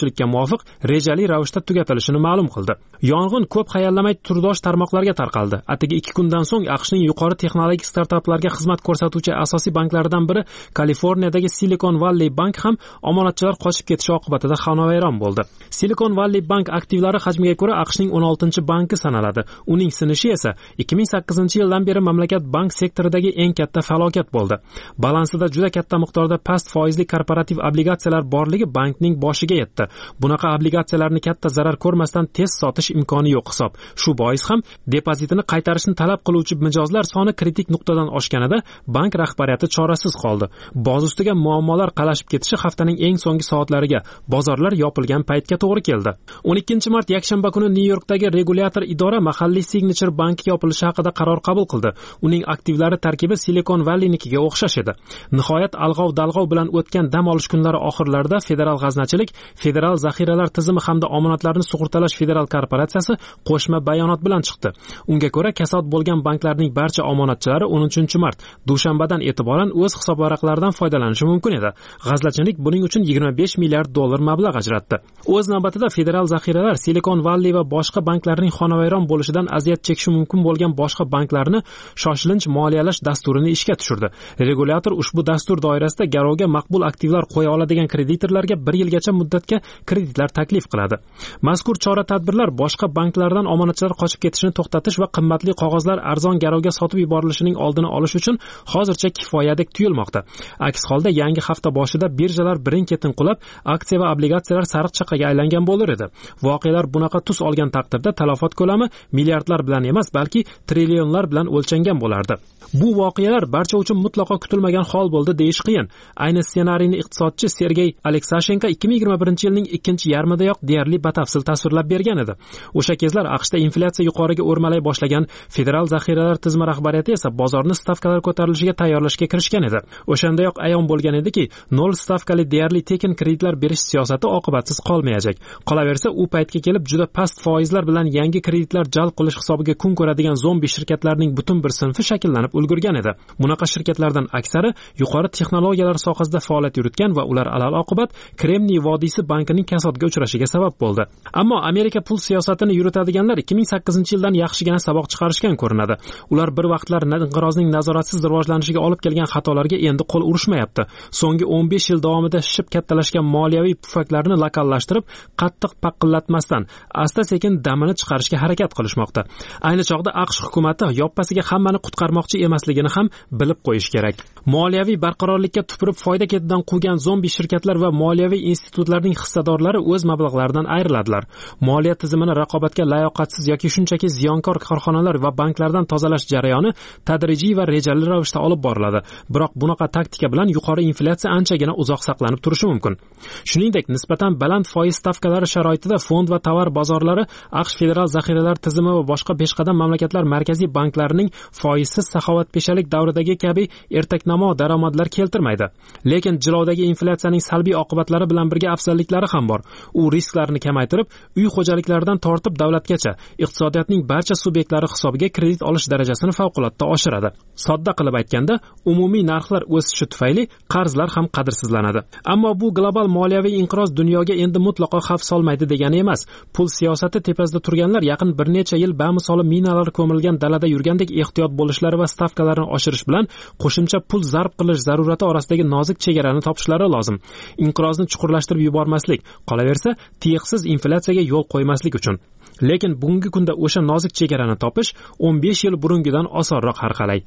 muvofiq rejali ravishda tugatilishini ma'lum qildi. Yong'in ko'p hayallamay turdosh tarmoqlarga tarqaldi. Atigi ikki kundan so'ng AQShning yuqori texnologik startaplarga xizmat ko'rsatuvchi asosiy banklaridan biri Kaliforniyadagi Silicon Valley Bank ham omonatchilar qochib ketishi oqibatida xonavayron bo'ldi. Silicon Valley Bank aktivlari hajmiga ko'ra AQShning o'n oltinchi banki sanaladi. Uning sinishi esa ikki ming sakkizinchi yildan beri mamlakat bank sektoridagi eng katta falokat bo'ldi. Balansida juda katta miqdorda past foizli korporativ obligatsiyalar borligi bankning boshiga yetdi. Bunaqa obligatsiyalarni katta zarar ko'rmasdan tez sotish imkoni yo'q hisob. Shu bois ham depozitini qaytarishni talab qiluvchi mijozlar soni kritik nuqtadan oshganida bank rahbariyati chorasiz qoldi. Boz ustiga muammolar qalashib ketishi haftaning eng so'nggi soatlariga, bozorlar yopilgan paytga to'g'ri keldi. o'n ikkinchi mart yakshanba kuni Nyu-Yorkdagi regulyator idora mahalliy Signature banki yopilishi haqida qaror qabul qildi. Uning aktivlari tarkibi Silicon Valleynikiga o'xshash edi. Nihoyat alg'ov-dalg'ov bilan o'tgan dam olish kunlari oxirlarida Federal g'aznachilik, Federal zaxiralar tizimi hamda omonatlarni sug'urtalash federal korporatsiyasi qo'shma bayonot bilan chiqdi. Unga ko'ra, kasod bo'lgan banklarning barcha omonatchilari o'n uchinchi mart dushanbadan e'tiboran o'z hisobvaraqlaridan foydalanishi mumkin edi. G'aznachilik buning uchun yigirma besh milliard dollar mablag' ajratdi. O'z navbatida federal zaxiralar Silicon Valley va boshqa banklarning xonavayron bo'lishidan aziyat chekishi mumkin bo'lgan boshqa banklarni shoshilinch moliyalash dasturini ishga tushirdi. Regulyator ushbu dastur doirasida garovga maqbul aktivlar qo'ya oladigan kreditorlarga bir yilgacha muddatga kreditlar taklif qiladi. Mazkur chora-tadbirlar boshqa banklardan omonatchilar qochib ketishini to'xtatish va qimmatli qog'ozlar arzon garovga sotib yuborilishining oldini olish uchun hozircha kifoyadek tuyulmoqda. Aks holda yangi hafta boshida birjalar birin-ketin qulab, aksiya va obligatsiyalar sariq chaqaga aylangan bo'lar edi. Voqealar bunaqa tus olgan taqdirda talafot ko'lami milliardlar bilan emas, balki trillionlar bilan o'lchangan bo'lardi. Bu voqealar barcha uchun mutlaqo kutilmagan hol bo'ldi deyish qiyin. Ayni ssenariyni iqtisodchi Sergey Aleksashenko ikki ming yigirma birinchi yilning ikkinchi yarmidayoq deyarli batafsil tasvirlab bergan edi. O'sha kezlar AQShda inflyatsiya yuqoriga o'rmalay boshlagan, federal zaxiralar tizimi rahbariyati esa bozorni stavkalar ko'tarilishiga tayyorlashga kirishgan edi. O'shandayoq ayon bo'lgan ediki, nol stavkali deyarli tekin kreditlar berish siyosati oqibatsiz qolmayajak. Qolaversa, u paytga kelib juda past foizlar bilan yangi kreditlar jalb qilish hisobiga kun ko'radigan zombi shirkatlarning butun bir sinfi shakllanib ulgurgan edi. Bunaqa shirkatlardan aksari yuqori texnologiyalar sohasida faoliyat yuritgan va ular alal oqibat Kremniy vodiysi bankining kasodga uchrashiga sabab bo'ldi. Ammo Amerika pul siyosatini yuritadiganlar ikki ming sakkizinchi yildan yaxshigina saboq chiqarishgan ko'rinadi. Ular bir vaqtlar inqirozning nazoratsiz rivojlanishiga olib kelgan xatolarga endi qo'l urishmayapti. So'nggi o'n besh yil davomida shishib kattalashgan moliyaviy pufaklarni lokallashtirib, qattiq paqillatmasdan asta-sekin damini chiqarishga harakat qilishmoqda. Ayni chog'da AQSh hukumatı yoppasiga hammani qutqarmoqchi emasligini ham bilib qo'yish kerak. Moliyaviy barqarorlikka tupurib foyda ketidan quvgan zombi shirkatlar va moliyaviy institutlarning hissadorlari o'z mablag'laridan ayriladilar. Moliya tizimini raqobatga layoqatsiz yoki shunchaki ziyonkor korxonalar va banklardan tozalash jarayoni tadrijiy va rejali ravishda olib boriladi. Biroq bunaqa taktika bilan yuqori inflyatsiya anchagina uzoq saqlanib turishi mumkin. Shuningdek, nisbatan baland foiz stavkalari sharoitida fond va tovar bozorlari AQSh federal zaxiralar tizimi va boshqa peshqadam mamlakatlar markaziy banklarining foizsiz saxovatpeshalik davridagi kabi ertaknamo daromadlar keltirmaydi. Lekin jilovdagi inflyatsiyaning salbiy oqibatlari bilan birga afzalliklari ham bor. U risklarni kamaytirib, uy xo'jaliklaridan tortib davlatgacha iqtisodiyotning barcha subyektlari hisobiga kredit olish darajasini favqulodda oshiradi. Sodda qilib aytganda, umumiy narxlar o'sishi tufayli qarzlar ham qadrsizlanadi. Ammo bu global moliyaviy inqiroz dunyoga endi mutlaqo xavf solmaydi degani emas. Pul siyosati tepasida turganlar yaqin bir necha yil bamisoli minalar ko'milgan dalada yurgandek ehtiyot bo'lishlari va stavkalarni oshirish bilan qo'shimcha pul zarb qilish zarurati orasidagi nozik chegarani topishlari lozim. Inqirozni chuqurlashtirib yubormaslik, qolaversa, tiyiqsiz inflyatsiyaga yo'l qo'ymaslik uchun. Lekin bugungi kunda o'sha nozik chegarani topish o'n besh yil burungidan osonroq har qalay.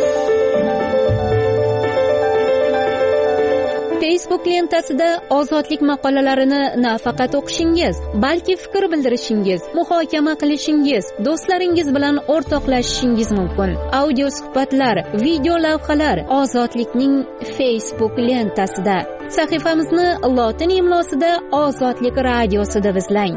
Facebook lentasida ozodlik maqolalarini nafaqat o'qishingiz, balki fikr bildirishingiz, muhokama qilishingiz, do'stlaringiz bilan o'rtoqlashishingiz mumkin. Audio suhbatlar, video lavhalar Ozodlikning Facebook lentasida. Sahifamizni lotin imlosida Ozodlik radiosida izlang.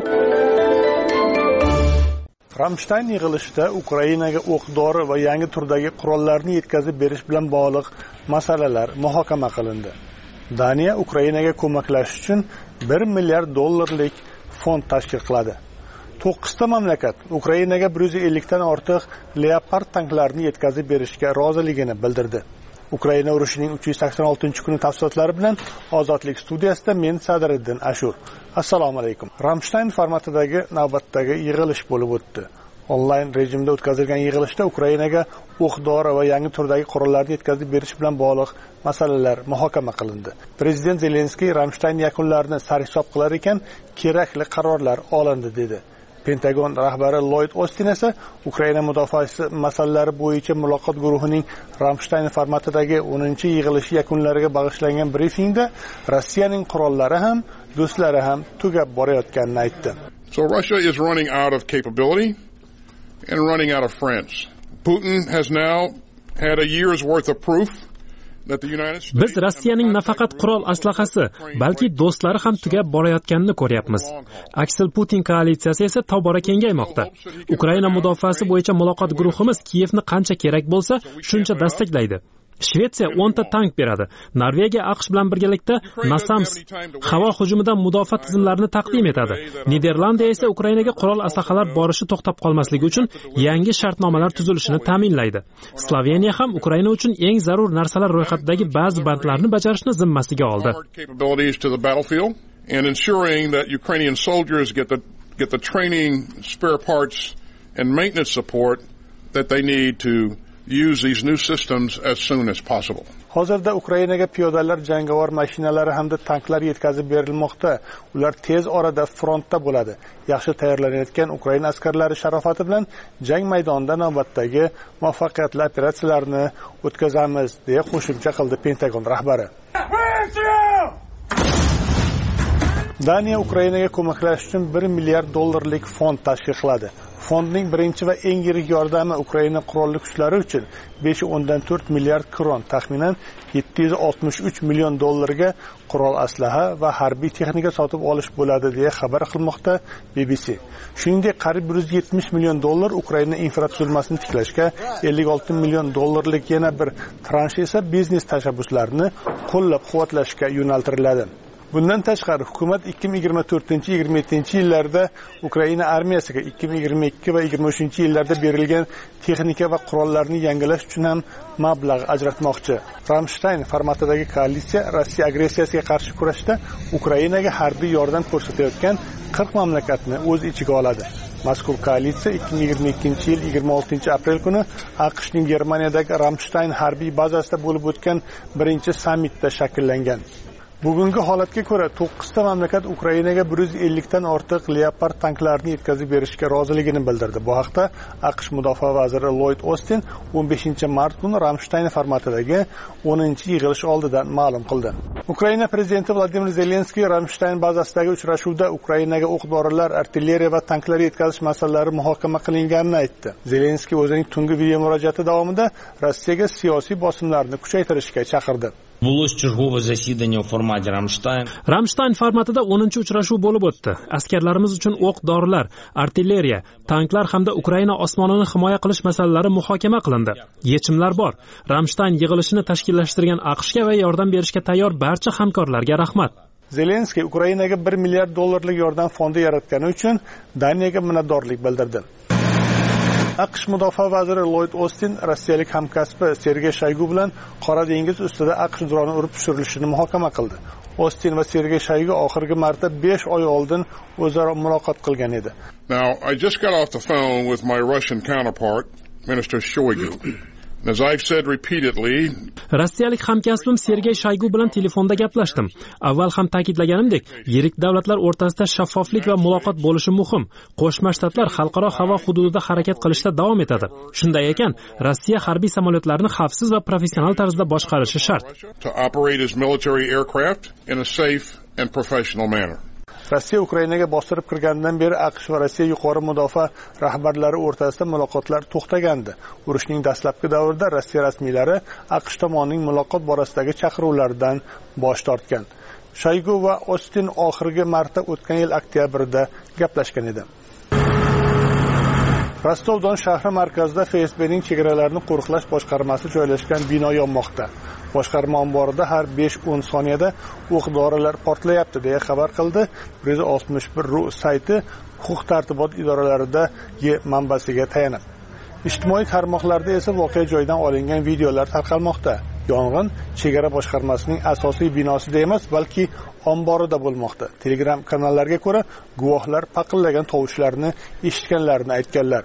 Ramstein yig'ilishida Ukrainaga o'q-dori va yangi turdagi qurollarni yetkazib berish bilan bog'liq masalalar muhokama qilindi. Daniya Ukrainaga ko'maklashish uchun bir milliard dollarlik fond tashkil qiladi. to'qqizta mamlakat Ukrainaga bir yuz ellik dan ortiq Leopard tanklarini yetkazib berishga roziligini bildirdi. Ukraina urushining uch yuz sakson oltinchi kuni tafsilotlari bilan Ozodlik studiyasida men Sadriddin Ashur. Assalomu alaykum. Ramstein formatidagi navbatdagi yig'ilish bo'lib o'tdi. Onlayn rejimda o'tkazilgan yig'ilishda Ukrainaga o'q-dori va yangi turdagi qurollarni yetkazib berish bilan bog'liq masalalar muhokama qilindi. Prezident Zelenskiy Ramstein yakunlarini sarhisob qilar ekan, kerakli qarorlar olindi dedi. Pentagon rahbari Lloyd Austin esa Ukraina mudofaasi masalalari bo'yicha muloqot guruhining Ramstein formatidagi o'ninchi yig'ilishi yakunlariga bag'ishlangan brifingda Rossiyaning qurollari ham, do'stlari ham tugab borayotganini aytdi. So Russia is running out of capability and running out of friends. Putin has now had a year's worth of proof. Biz Rossiyaning nafaqat qurol aslahasi, balki do'stlari ham tugab borayotganini ko'ryapmiz. Aksel Putin koalitsiyasi esa tobora kengaymoqda. Ukraina mudofaasi bo'yicha muloqot guruhimiz Kiyevni qancha kerak bo'lsa, shuncha desteklaydi. Shvetsiya o'nta tank beradi. Norvegiya AQSh bilan birgalikda NASAMS havo hujumidan mudofaa tizimlarini taqdim etadi. Niderlandiya esa Ukrainaga qurol aslahalar borishi to'xtab qolmasligi uchun yangi shartnomalar tuzilishini ta'minlaydi. Sloveniya ham Ukraina uchun eng zarur narsalar ro'yxatidagi ba'zi bandlarni bajarishni zimmasiga oldi. And ensuring that Ukrainian soldiers get the get the training, spare parts and maintenance support that they need to use these new systems as soon as possible. Hozirda Ukrainaga piyodalar, jangovar mashinalari hamda tanklar yetkazib berilmoqda. Ular tez orada frontda bo'ladi. Yaxshi tayyorlanayotgan Ukraina askarlari sharofati bilan jang maydonida navbatdagi muvaffaqiyatli operatsiyalarni o'tkazamiz, deya qo'shimcha qildi Pentagon rahbari. Daniya Ukrainaga ko'maklash uchun bir milliard dollarlik fond tashkil qiladi. Fondning birinchi va eng yirik yordami Ukraina qurolli kuchlari uchun besh o'ndan to'rt milliard kron, taxminan yetti yuz oltmish uch million dollarga qurol aslaha va harbiy texnika sotib olish bo'ladi, deya xabar qilmoqda B B C. Shuningdek, qariyb bir yuz yetmish million dollar Ukraina infratuzilmasini tiklashga, ellik olti million dollarlik yana bir transh esa biznes tashabbuslarini qo'llab-quvvatlashga yo'naltiriladi. Bundan tashqari hukumat ikki ming yigirma to'rtinchi yigirma yettinchi yillarda Ukraina armiyasiga ikki ming yigirma ikki va yigirma uchinchi yillarda berilgan texnika va qurollarni yangilash uchun ham mablag' ajratmoqchi. Ramstein formatidagi koalitsiya Rossiya agressiyasiga qarshi kurashda Ukrainaga harbiy yordam ko'rsatayotgan qirq mamlakatni o'z ichiga oladi. Mazkur koalitsiya ikki ming yigirma ikkinchi yil yigirma oltinchi aprel kuni AQShning Germaniyadagi Ramstein harbiy bazasida bo'lib o'tgan birinchi sammitda shakllangan. Bugungi holatga ko'ra to'qqizta mamlakat Ukrainaga bir yuz ellikdan ortiq Leopard tanklarini yetkazib berishga roziligini bildirdi. Bu haqda AQSh mudofaa vaziri Lloyd Austin o'n beshinchi mart kuni Ramstein formatidagi o'ninchi yig'ilish oldidan ma'lum qildi. Ukraina prezidenti Vladimir Zelenskiy Ramstein bazasidagi uchrashuvda Ukrainaga o'q-dorilar, artilleriya va tanklar yetkazish masalalari muhokama qilinganini aytdi. Zelenskiy o'zining tungi video murojaati davomida Rossiyaga siyosiy bosimlarni kuchaytirishga chaqirdi. Було чергове засідання у форматі Рамштайн. Ramstein formatida o'ninchi uchrashuv bo'lib o'tdi. Askarlarimiz uchun o'q-dorilar, artilleriya, tanklar hamda Ukraina osmonini himoya qilish masalalari muhokama qilindi. Yechimlar bor. Ramstein yig'ilishini tashkillashtirgan AQShga va yordam berishga tayyor barcha hamkorlarga rahmat. Zelenskiy Ukrainaga bir milliard dollarlik yordam fondi yaratgani uchun Daniyaga minnatdorlik bildirdi. AQSh mudofaa vaziri Lloyd Austin rossiyalik hamkasbi Sergey Shoygu bilan Qora dengiz ustida AQSh droni urib tushirilishini muhokama qildi. Austin va Sergey Shoygu oxirgi marta besh oy oldin o'zaro muloqot qilgan edi. Now, I just got off the phone with my Russian counterpart, Minister Shoigu. As I've said repeatedly, Rossiyalik hamkasbim Sergey Shoygu bilan telefonda gaplashdim. Avval ham ta'kidlaganimdek, yirik davlatlar o'rtasida shaffoflik va muloqot bo'lishi muhim. Qo'shma Shtatlar xalqaro havo hududida harakat qilishda davom etadi. Shunday ekan, Rossiya harbiy samolyotlarini xavfsiz va professional tarzda boshqarishi shart. To operate its military aircraft in a safe and professional manner. Rossiya Ukrainaga bostirib kirgandan beri AQSh va Rossiya yuqori mudofaa rahbarlari o'rtasida muloqotlar to'xtagandi. Urushning dastlabki davrida Rossiya rasmiylari AQSh tomonining muloqot borasidagi chaqiruvlardan bosh tortgan. Shoygu va Austin oxirgi marta o'tgan yil oktyabrda gaplashgan edi. Rostov-Don shahri markazida F S B'ning chegaralarni qo'riqlash boshqarmasi joylashgan bino yonmoqda. Boshqarma omborida har besh o'n soniyada o'q-dorilar portlayapti, deya xabar qildi bir yuz oltmish bir ru sayti huquq-tartibot idoralaridagi manbasiga tayanib. Ijtimoiy tarmoqlarda esa voqea joyidan olingan videolar tarqalmoqda. Yong'in chegara boshqarmasining asosiy binosida emas, balki omborida bo'lmoqda. Telegram kanallariga ko'ra, guvohlar paqillagan tovushlarni eshitganlarini aytganlar.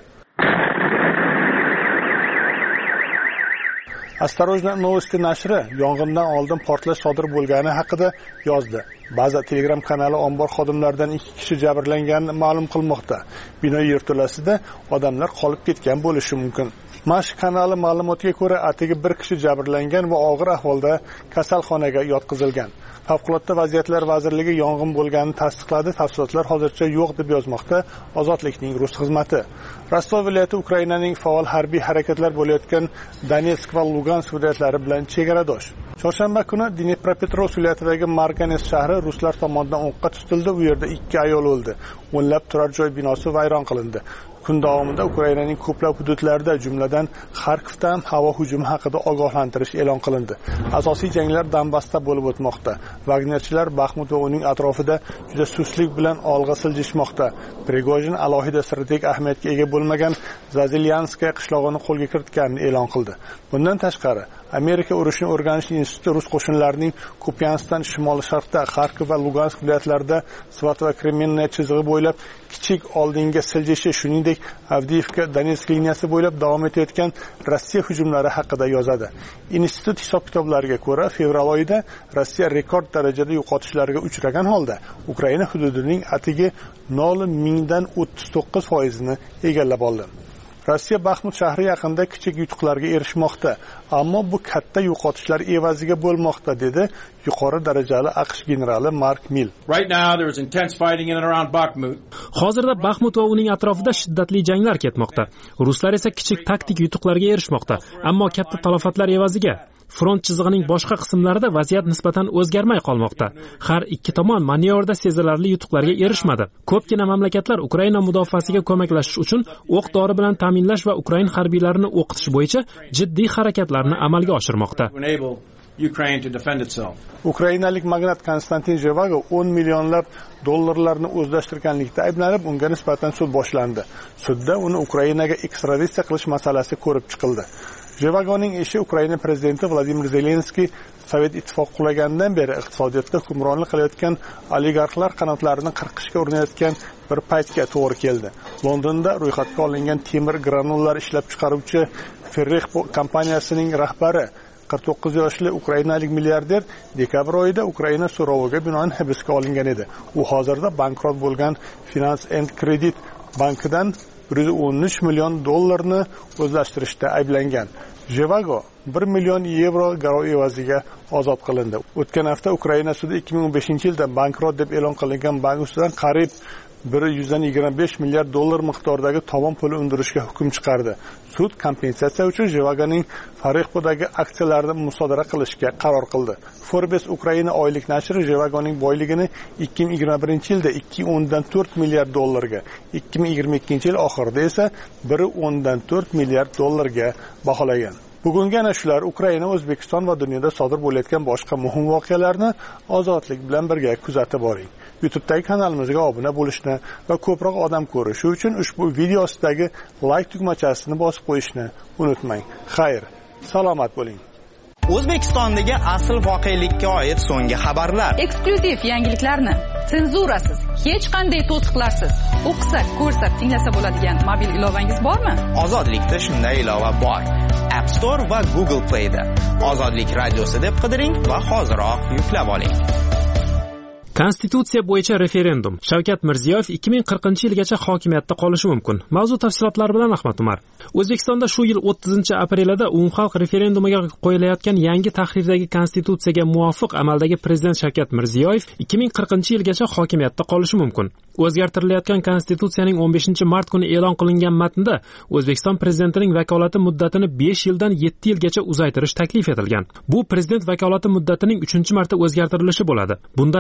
Осторожно новости nashri yong'indan oldin portlash sodir bo'lgani haqida yozdi. Ba'zi Telegram kanali ombor xodimlaridan ikki kishi jabrlanganini ma'lum qilmoqda. Bino yerto'lasida odamlar qolib ketgan bo'lishi mumkin. Mash kanali ma'lumotiga ko'ra, atigi bir kishi jabrlangan va og'ir ahvolda kasalxonaga yotqizilgan. Favqulodda vaziyatlar vazirligi yong'in bo'lganini tasdiqladi. Tafsilotlar hozircha yo'q deb yozmoqda Ozodlikning rus xizmati. Rostov viloyati Ukrainaning faol harbiy harakatlar bo'layotgan Donetsk va Lugansk viloyatlari bilan chegaradosh. Chorshanba kuni Dnepropetrovsk viloyatidagi Marganes shahri ruslar tomonidan o'qqa tutildi. U yerda ikki ayol o'ldi. O'nlab turar joy binosi vayron qilindi. Kun davomida Ukrainaning ko'plab hududlarida, jumladan Xarkovda ham havo hujumi haqida ogohlantirish e'lon qilindi. Asosiy janglar Donbassda bo'lib o'tmoqda. Wagnerchilar Baxmut va uning atrofida juda suslik bilan olg'a siljishmoqda. Prigojin alohida strategik ahamiyatga ega bo'lmagan Zazilyanskaya qishlog'ini qo'lga kiritganini e'lon qildi. Bundan tashqari, Amerika urushni o'rganish instituti rus qo'shinlarining Kupiansdan shimoli-sharqda, Xarkov va Lugansk viloyatlarida Svat va Kremenniy chizig'i bo'ylab kichik oldinga siljishi, shuningdek Avdiivka Donetsk liniyasi bo'ylab davom etayotgan Rossiya hujumlari haqida yozadi. Institut hisob-kitoblariga ko'ra, fevral oyida Rossiya rekord darajada yo'qotishlarga uchragan holda Ukraina hududining atigi nol mingdan o'ttiz to'qqiz foiz ni egallab oldi. Rossiya Baxmut shahri yaqinida kichik yutuqlarga erishmoqda, ammo bu katta yo'qotishlar evaziga bo'lmoqda, dedi yuqori darajali AQSh generali Mark Mill. Right now there is intense fighting in and around Bakhmut. Hozirda Baxmut va uning atrofida shiddatli janglar ketmoqda. Ruslar esa kichik taktik yutuqlarga erishmoqda, ammo katta talofatlar evaziga. Front chizig'ining boshqa qismlarida vaziyat nisbatan o'zgarmay qolmoqda. Har ikki tomon manevrda sezilarli yutuqlarga erishmadi. Ko'pgina mamlakatlar Ukraina mudofaasiga ko'maklashish uchun o'q-dori bilan ta'minlash va Ukraina harbiylarini o'qitish bo'yicha jiddiy harakatlarni amalga oshirmoqda. Ukrainalik magnat Konstantin Zhevago o'n millionlab dollarlarni o'zlashtirganlikda ayblanib, unga nisbatan sud boshlandi. Sudda uni Ukrainaga ekstraditsiya qilish masalasi ko'rib chiqildi. Zhevagoning ishi Ukraina prezidenti Vladimir Zelenskiy Sovet ittifoqi qulaganidan beri iqtisodiyotda hukmronlik qilayotgan oligarxlar qanotlarini qirqishga urinayotgan bir paytga to'g'ri keldi. Londonda ro'yxatga olingan temir granullar ishlab chiqaruvchi Ferrix kompaniyasining rahbari qirq to'qqiz yoshli ukrainalik milliarder dekabr oyida Ukraina so'roviga binoan hibsga olingan edi. U hozirda bankrot bo'lgan Finance and Credit bankidan bir yuz o'n uch million dollarni o'zlashtirishda ayblangan. Zhevago bir million yevro garov evaziga ozod qilindi. O'tgan hafta Ukraina sudi ikki ming o'n beshinchi yilda bankrot deb e'lon qilingan bank ustidan qariyb bir yuz yigirma besh milliard dollar miqdoridagi tovon puli undirishga hukm chiqardi. Sud kompensatsiya uchun Zhevagoning Farexpodagi aksiyalarini musodara qilishga qaror qildi. Forbes Ukraina oylik nashri Zhevagoning boyligini ikki ming yigirma birinchi yilda ikki o'ndan to'rt milliard dollarga, ikki ming yigirma ikkinchi yil oxirida esa bir o'ndan to'rt milliard dollarga baholagan. Bugungi ana shular Ukraina, O'zbekiston va dunyoda sodir bo'layotgan boshqa muhim voqealarni Ozodlik bilan birga kuzatib boring. YouTube'dagi kanalimizga obuna bo'lishni va ko'proq odam ko'rishi uchun ushbu video ostidagi like tugmachasini bosib qo'yishni unutmang. Xayr, salomat bo'ling. O'zbekistondagi asl voqelikka oid so'nggi xabarlar. Eksklyuziv yangiliklarni senzurasiz, hech qanday to'siqlarsiz o'qisa, ko'rsa, tinglasa bo'ladigan mobil ilovangiz bormi? Ozodlikda shunday ilova bor. App Store va Google Play da Ozodlik radiosi deb qidiring va hoziroq yuklab oling. Konstitutsiya bo'yicha referendum. Shavkat Mirziyoyev ikki ming qirqinchi yilgacha hokimiyatda qolishi mumkin. Mavzu tafsilotlari bilan Ahmad Umar. O'zbekistonda shu yil o'ttizinchi aprelida umumxalq referendumiga qo'yilayotgan yangi tahrifdagi konstitutsiyaga muvofiq amaldagi prezident Shavkat Mirziyoyev ikki ming qirqinchi yilgacha hokimiyatda qolishi mumkin. O'zgartirilayotgan konstitutsiyaning o'n beshinchi mart kuni e'lon qilingan matnda O'zbekiston prezidentining vakolati muddatini besh yildan yetti yilgacha uzaytirish taklif etilgan. Bu prezident vakolati muddatining uchinchi marta o'zgartirilishi bo'ladi. Bundan avval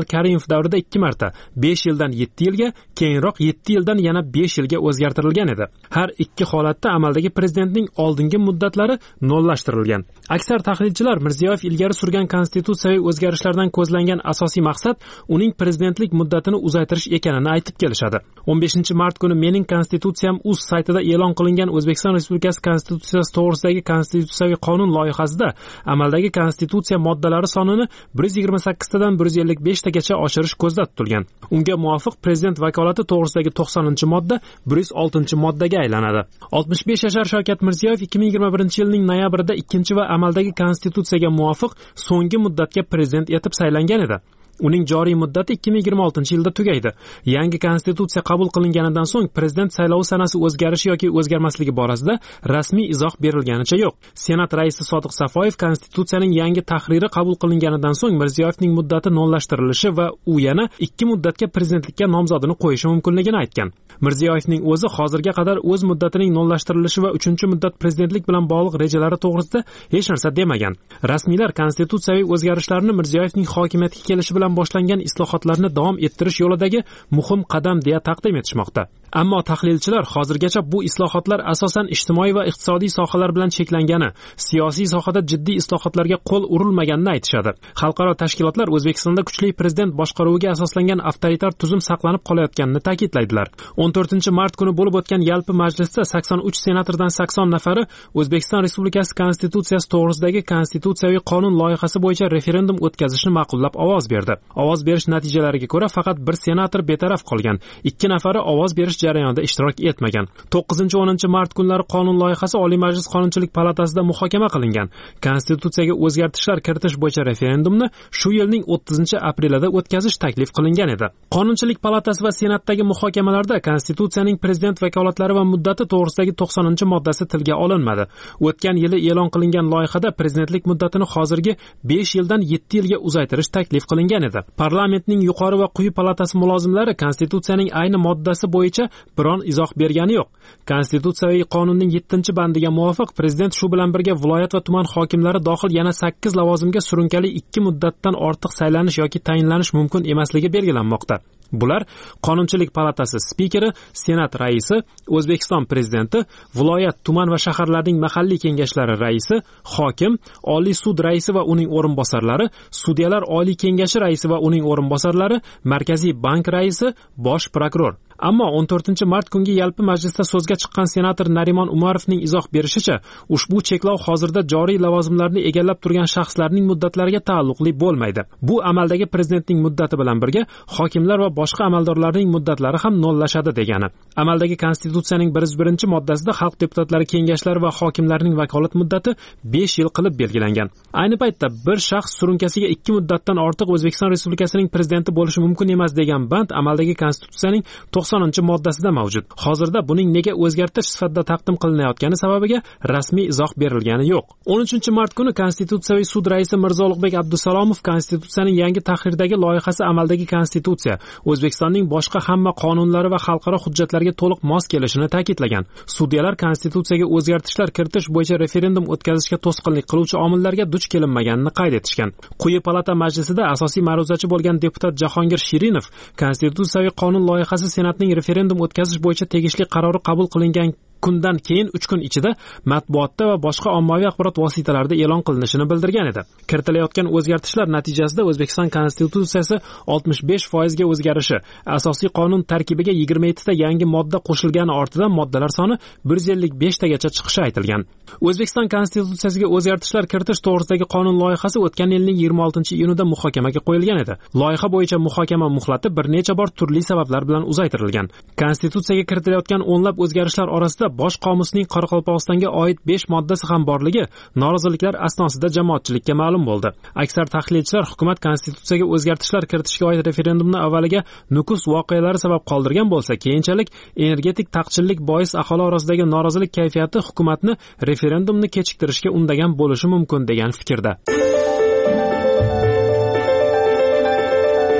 Karimov davrida ikki marta besh yildan yetti yilga, keyinroq yetti yildan yana besh yilga o'zgartirilgan edi. Har ikki holatda amaldagi prezidentning oldingi muddatlari nollashtirilgan. Aksar tahlilchilar Mirziyoyev ilgari surgan konstitutsiyaviy o'zgarishlardan ko'zlangan asosiy maqsad uning prezidentlik muddatini uzaytirish ekanini aytib kelishadi. o'n beshinchi mart kuni Mening konstitutsiyam uz saytida e'lon qilingan O'zbekiston Respublikasi konstitutsiyasi to'g'risidagi konstitutsiyaviy qonun loyihasida amaldagi konstitutsiya moddalari sonini bir yuz yigirma sakkiz tadan bir yuz ellik besh tagacha oshirish ko'zda tutilgan. Unga muvofiq prezident vakolati to'g'risidagi to'qsoninchi modda bir yuz oltinchi moddaga aylanadi. oltmish besh yashar Shavkat Mirziyoyev ikki ming yigirma birinchi yilning noyabrida ikkinchi va amaldagi konstitutsiyaga muvofiq so'nggi muddatga prezident etib saylangan edi. Uning joriy muddati ikki ming yigirma oltinchi yilda tugaydi. Yangi konstitutsiya qabul qilinganidan so'ng prezident saylovi sanasi o'zgarishi yoki o'zgarmasligi borasida rasmiy izoh berilganicha yo'q. Senat raisi Sodiq Safoyev konstitutsiyaning yangi tahriri qabul qilinganidan so'ng Mirziyoyevning muddati nollashtirilishi va u yana ikki muddatga prezidentlikka nomzodini qo'yishi mumkinligini aytgan. Mirziyoyevning o'zi hozirga qadar o'z muddatining nollashtirilishi va uchinchi muddat prezidentlik bilan bog'liq rejalari to'g'risida hech narsa demagan. Rasmiylar konstitutsiyaviy o'zgarishlarni Mirziyoyevning hokimiyatga kelishi bilan boshlangan islohotlarni davom ettirish yo'lidagi muhim qadam deya taqdim etishmoqda. Ammo tahlilchilar hozirgacha bu islohotlar asosan ijtimoiy va iqtisodiy sohalar bilan cheklangani, siyosiy sohada jiddiy islohotlarga qo'l urilmaganini aytishadi. Xalqaro tashkilotlar O'zbekistonda kuchli prezident boshqaruviga asoslangan avtoritar tuzum saqlanib qolayotganini ta'kidlaydilar. o'n to'rtinchi mart kuni bo'lib o'tgan yalpi majlisda sakson uch senatordan sakson nafari O'zbekiston Respublikasi konstitutsiyasi to'g'risidagi konstitutsiyaviy qonun loyihasi bo'yicha referendum o'tkazishni ma'qullab ovoz berdi. Ovoz berish natijalariga ko'ra faqat bir senator betaraf qolgan, ikki nafari ovoz berish jarayonida ishtirok etmagan. to'qqizinchi o'ninchi mart kunlari qonun loyihasi Oliy Majlis Qonunchilik palatasida muhokama qilingan. Konstitutsiyaga o'zgartishlar kiritish bo'yicha referendumni shu yilning o'ttizinchi aprelida o'tkazish taklif qilingan edi. Qonunchilik palatasi va senatdagi muhokamalarda konstitutsiyaning prezident vakolatlari va muddati to'g'risidagi to'qsoninchi moddasi tilga olinmadi. O'tgan yili e'lon qilingan loyihada prezidentlik muddatini hozirgi besh yildan yetti yilga uzaytirish taklif qilingan edi. Parlamentning yuqori va quyi palatasi mulozimlari konstitutsiyaning ayni moddasi bo'yicha biron izoh bergani yo'q. Konstitutsiyaviy qonunning yettinchi bandiga muvofiq prezident shu bilan birga viloyat va tuman hokimlari dohil yana sakkiz lavozimga surunkali ikki muddatdan ortiq saylanish yoki tayinlanish mumkin emasligi belgilanmoqda. Bular Qonunchilik palatasi spikeri, Senat raisi, O'zbekiston prezidenti, viloyat, tuman va shaharlarning mahalliy kengashlari raisi, hokim, Oliy sud raisi va uning o'rinbosarlari, sudyalar Oliy kengashi raisi va uning o'rinbosarlari, Markaziy bank raisi, bosh prokuror. Ammo o'n to'rtinchi mart kungi yalpi majlisda so'zga chiqqan senator Narimon Umarovning izoh berishicha, ushbu cheklov hozirda joriy lavozimlarni egallab turgan shaxslarning muddatlariga taalluqli bo'lmaydi. Bu amaldagi prezidentning muddati bilan birga hokimlar va boshqa amaldorlarning muddatlari ham nollashadi degani. Amaldagi konstitutsiyaning bir yuz birinchi moddasida xalq deputatlari kengashlari va hokimlarning vakolat muddati besh yil qilib belgilangan. Ayni paytda bir shaxs surunkasiga ikki muddatdan ortiq O'zbekiston Respublikasining prezidenti bo'lishi mumkin emas degan band amaldagi konstitutsiyaning to'qsoninchi moddasida mavjud. Hozirda buning nega o'zgartirish sifatida taqdim qilinayotgani sababiga rasmiy izoh berilgani yo'q. o'n uchinchi mart kuni Konstitutsiyaviy sud raisi Mirzo Ulug'bek Abdusalomov konstitutsiyaning yangi tahrirdagi loyihasi amaldagi konstitutsiya O'zbekistonning boshqa hamma qonunlari va xalqaro hujjatlarga to'liq mos kelishini ta'kidlagan. Sudyalar konstitutsiyaga o'zgartishlar kiritish bo'yicha referendum o'tkazishga to'sqinlik qiluvchi omillarga duch kelinmaganini qayd etishgan. Quyi palata majlisida asosiy ma'ruzachi bo'lgan deputat Jahongir Shirinov konstitutsiyaviy qonun loyihasi senatning referendum o'tkazish bo'yicha tegishli qarori qabul qilingan kundan keyin uch kun ichida matbuotda va boshqa ommaviy axborot vositalarida e'lon qilinishini bildirgan edi. Kiritilayotgan o'zgartishlar natijasida O'zbekiston konstitutsiyasi oltmish besh foizga o'zgarishi, asosiy qonun tarkibiga yigirma yetti ta yangi modda qo'shilgani ortidan moddalar soni bir yuz ellik besh tagacha chiqishi aytilgan. O'zbekiston konstitutsiyasiga o'zgartishlar kiritish to'g'risidagi qonun loyihasi o'tgan yilning yigirma oltinchi iyunida muhokamaga qo'yilgan edi. Loyiha bo'yicha muhokama muhlati bir necha bor turli sabablar bilan uzaytirilgan. Konstitutsiyaga kiritilayotgan o'nlab o'zgarishlar orasida bosh qomusning Qoraqalpog'istonga oid besh moddasi ham borligi noroziliklar asnosida jamoatchilikka ma'lum bo'ldi. Aksar tahlilchilar hukumat konstitutsiyaga o'zgartishlar kiritishga oid referendumni avvaliga Nukus voqealari sabab qoldirgan bo'lsa, keyinchalik energetik taqchillik bois aholi orasidagi norozilik kayfiyati hukumatni referendumni kechiktirishga undagan bo'lishi mumkin degan fikrda.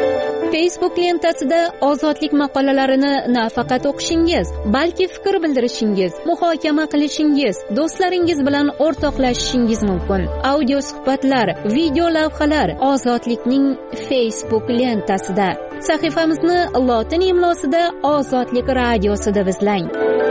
Facebook lentasida ozodlik maqolalarini nafaqat o'qishingiz, balki fikr bildirishingiz, muhokama qilishingiz, do'stlaringiz bilan o'rtoqlashishingiz mumkin. Audio suhbatlar, video lavhalar ozodlikning Facebook lentasida. Sahifamizni lotin imlosida Ozodlik radiosida izlang.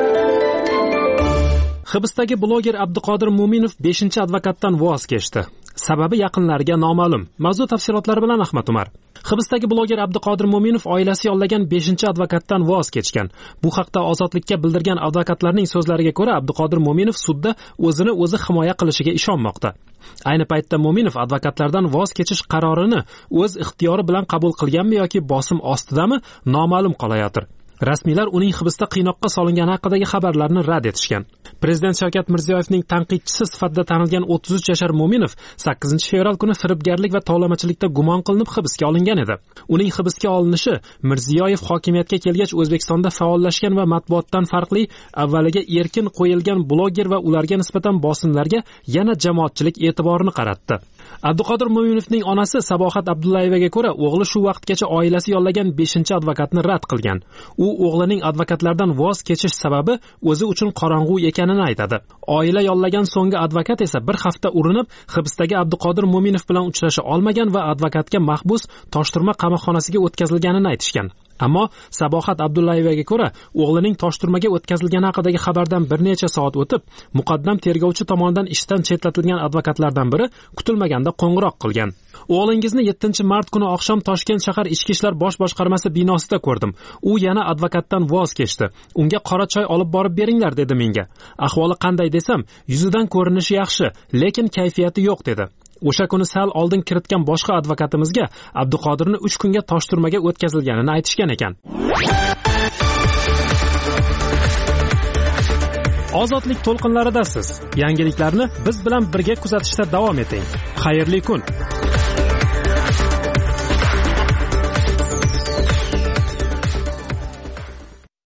Hibsdagi bloger Abduqodir Mo'minov beshinchi advokatdan voz kechdi. Sababi yaqinlariga noma'lum. Mavzu tafsilotlari bilan Ahmad Umar. Hibsdagi bloger Abduqodir Mo'minov oilasi yollagan beshinchi advokatdan voz kechgan. Bu haqda Ozodlikka bildirgan advokatlarning so'zlariga ko'ra, Abduqodir Mo'minov sudda o'zini o'zi himoya qilishiga ishonmoqda. Ayni paytda Mo'minov advokatlardan voz kechish qarorini o'z ixtiyori bilan qabul qilganmi yoki bosim ostidami noma'lum qolayotir. Rasmiylar uning hibsda qiynoqqa solingani haqidagi xabarlarni rad etishgan. Prezident Shavkat Mirziyoyevning tanqidchisi sifatida tanilgan o'ttiz uch yashar Mo'minov sakkizinchi fevral kuni firibgarlik va tovlamachilikda gumon qilinib hibsga olingan edi. Uning hibsga olinishi Mirziyoyev hokimiyatga kelgach O'zbekistonda faollashgan va matbuotdan farqli avvaliga erkin qo'yilgan bloger va ularga nisbatan bosimlarga yana jamoatchilik e'tiborini qaratdi. Abduqodir Mo'minovning onasi Sabohat Abdullayevaga ko'ra, o'g'li shu vaqtgacha oilasi yollagan beshinchi advokatni rad qilgan. U o'g'lining advokatlardan voz kechish sababi o'zi uchun qorong'u ekanini aytadi. Oila yollagan so'nggi advokat esa bir hafta urinib, hibsdagi Abduqodir Mo'minov bilan uchrasha olmagan va advokatga mahbus Toshturma qamoqxonasiga o'tkazilganini aytishgan. Ammo Sabohat Abdullayevaga ko'ra, o'g'lining Toshturmaga o'tkazilgani haqidagi xabardan bir necha soat o'tib, muqaddam tergovchi tomonidan ishdan chetlatilgan advokatlardan biri kutilmaganda qo'ng'iroq qilgan. O'g'lingizni yettinchi mart kuni oqshom Toshkent shahar ichki ishlar bosh boshqarmasi binosida ko'rdim. U yana advokatdan voz kechdi. Unga qora choy olib borib beringlar dedi menga. Ahvoli qanday desam, yuzidan ko'rinishi yaxshi, lekin kayfiyati yo'q dedi. O'sha kuni sal oldin kiritgan boshqa advokatimizga Abduqodirni uch kunga Toshturmaga o'tkazilganini aytishgan ekan. Ozodlik to'lqinlaridasiz. Yangiliklarni biz bilan birga kuzatishda davom eting. Xayrli kun.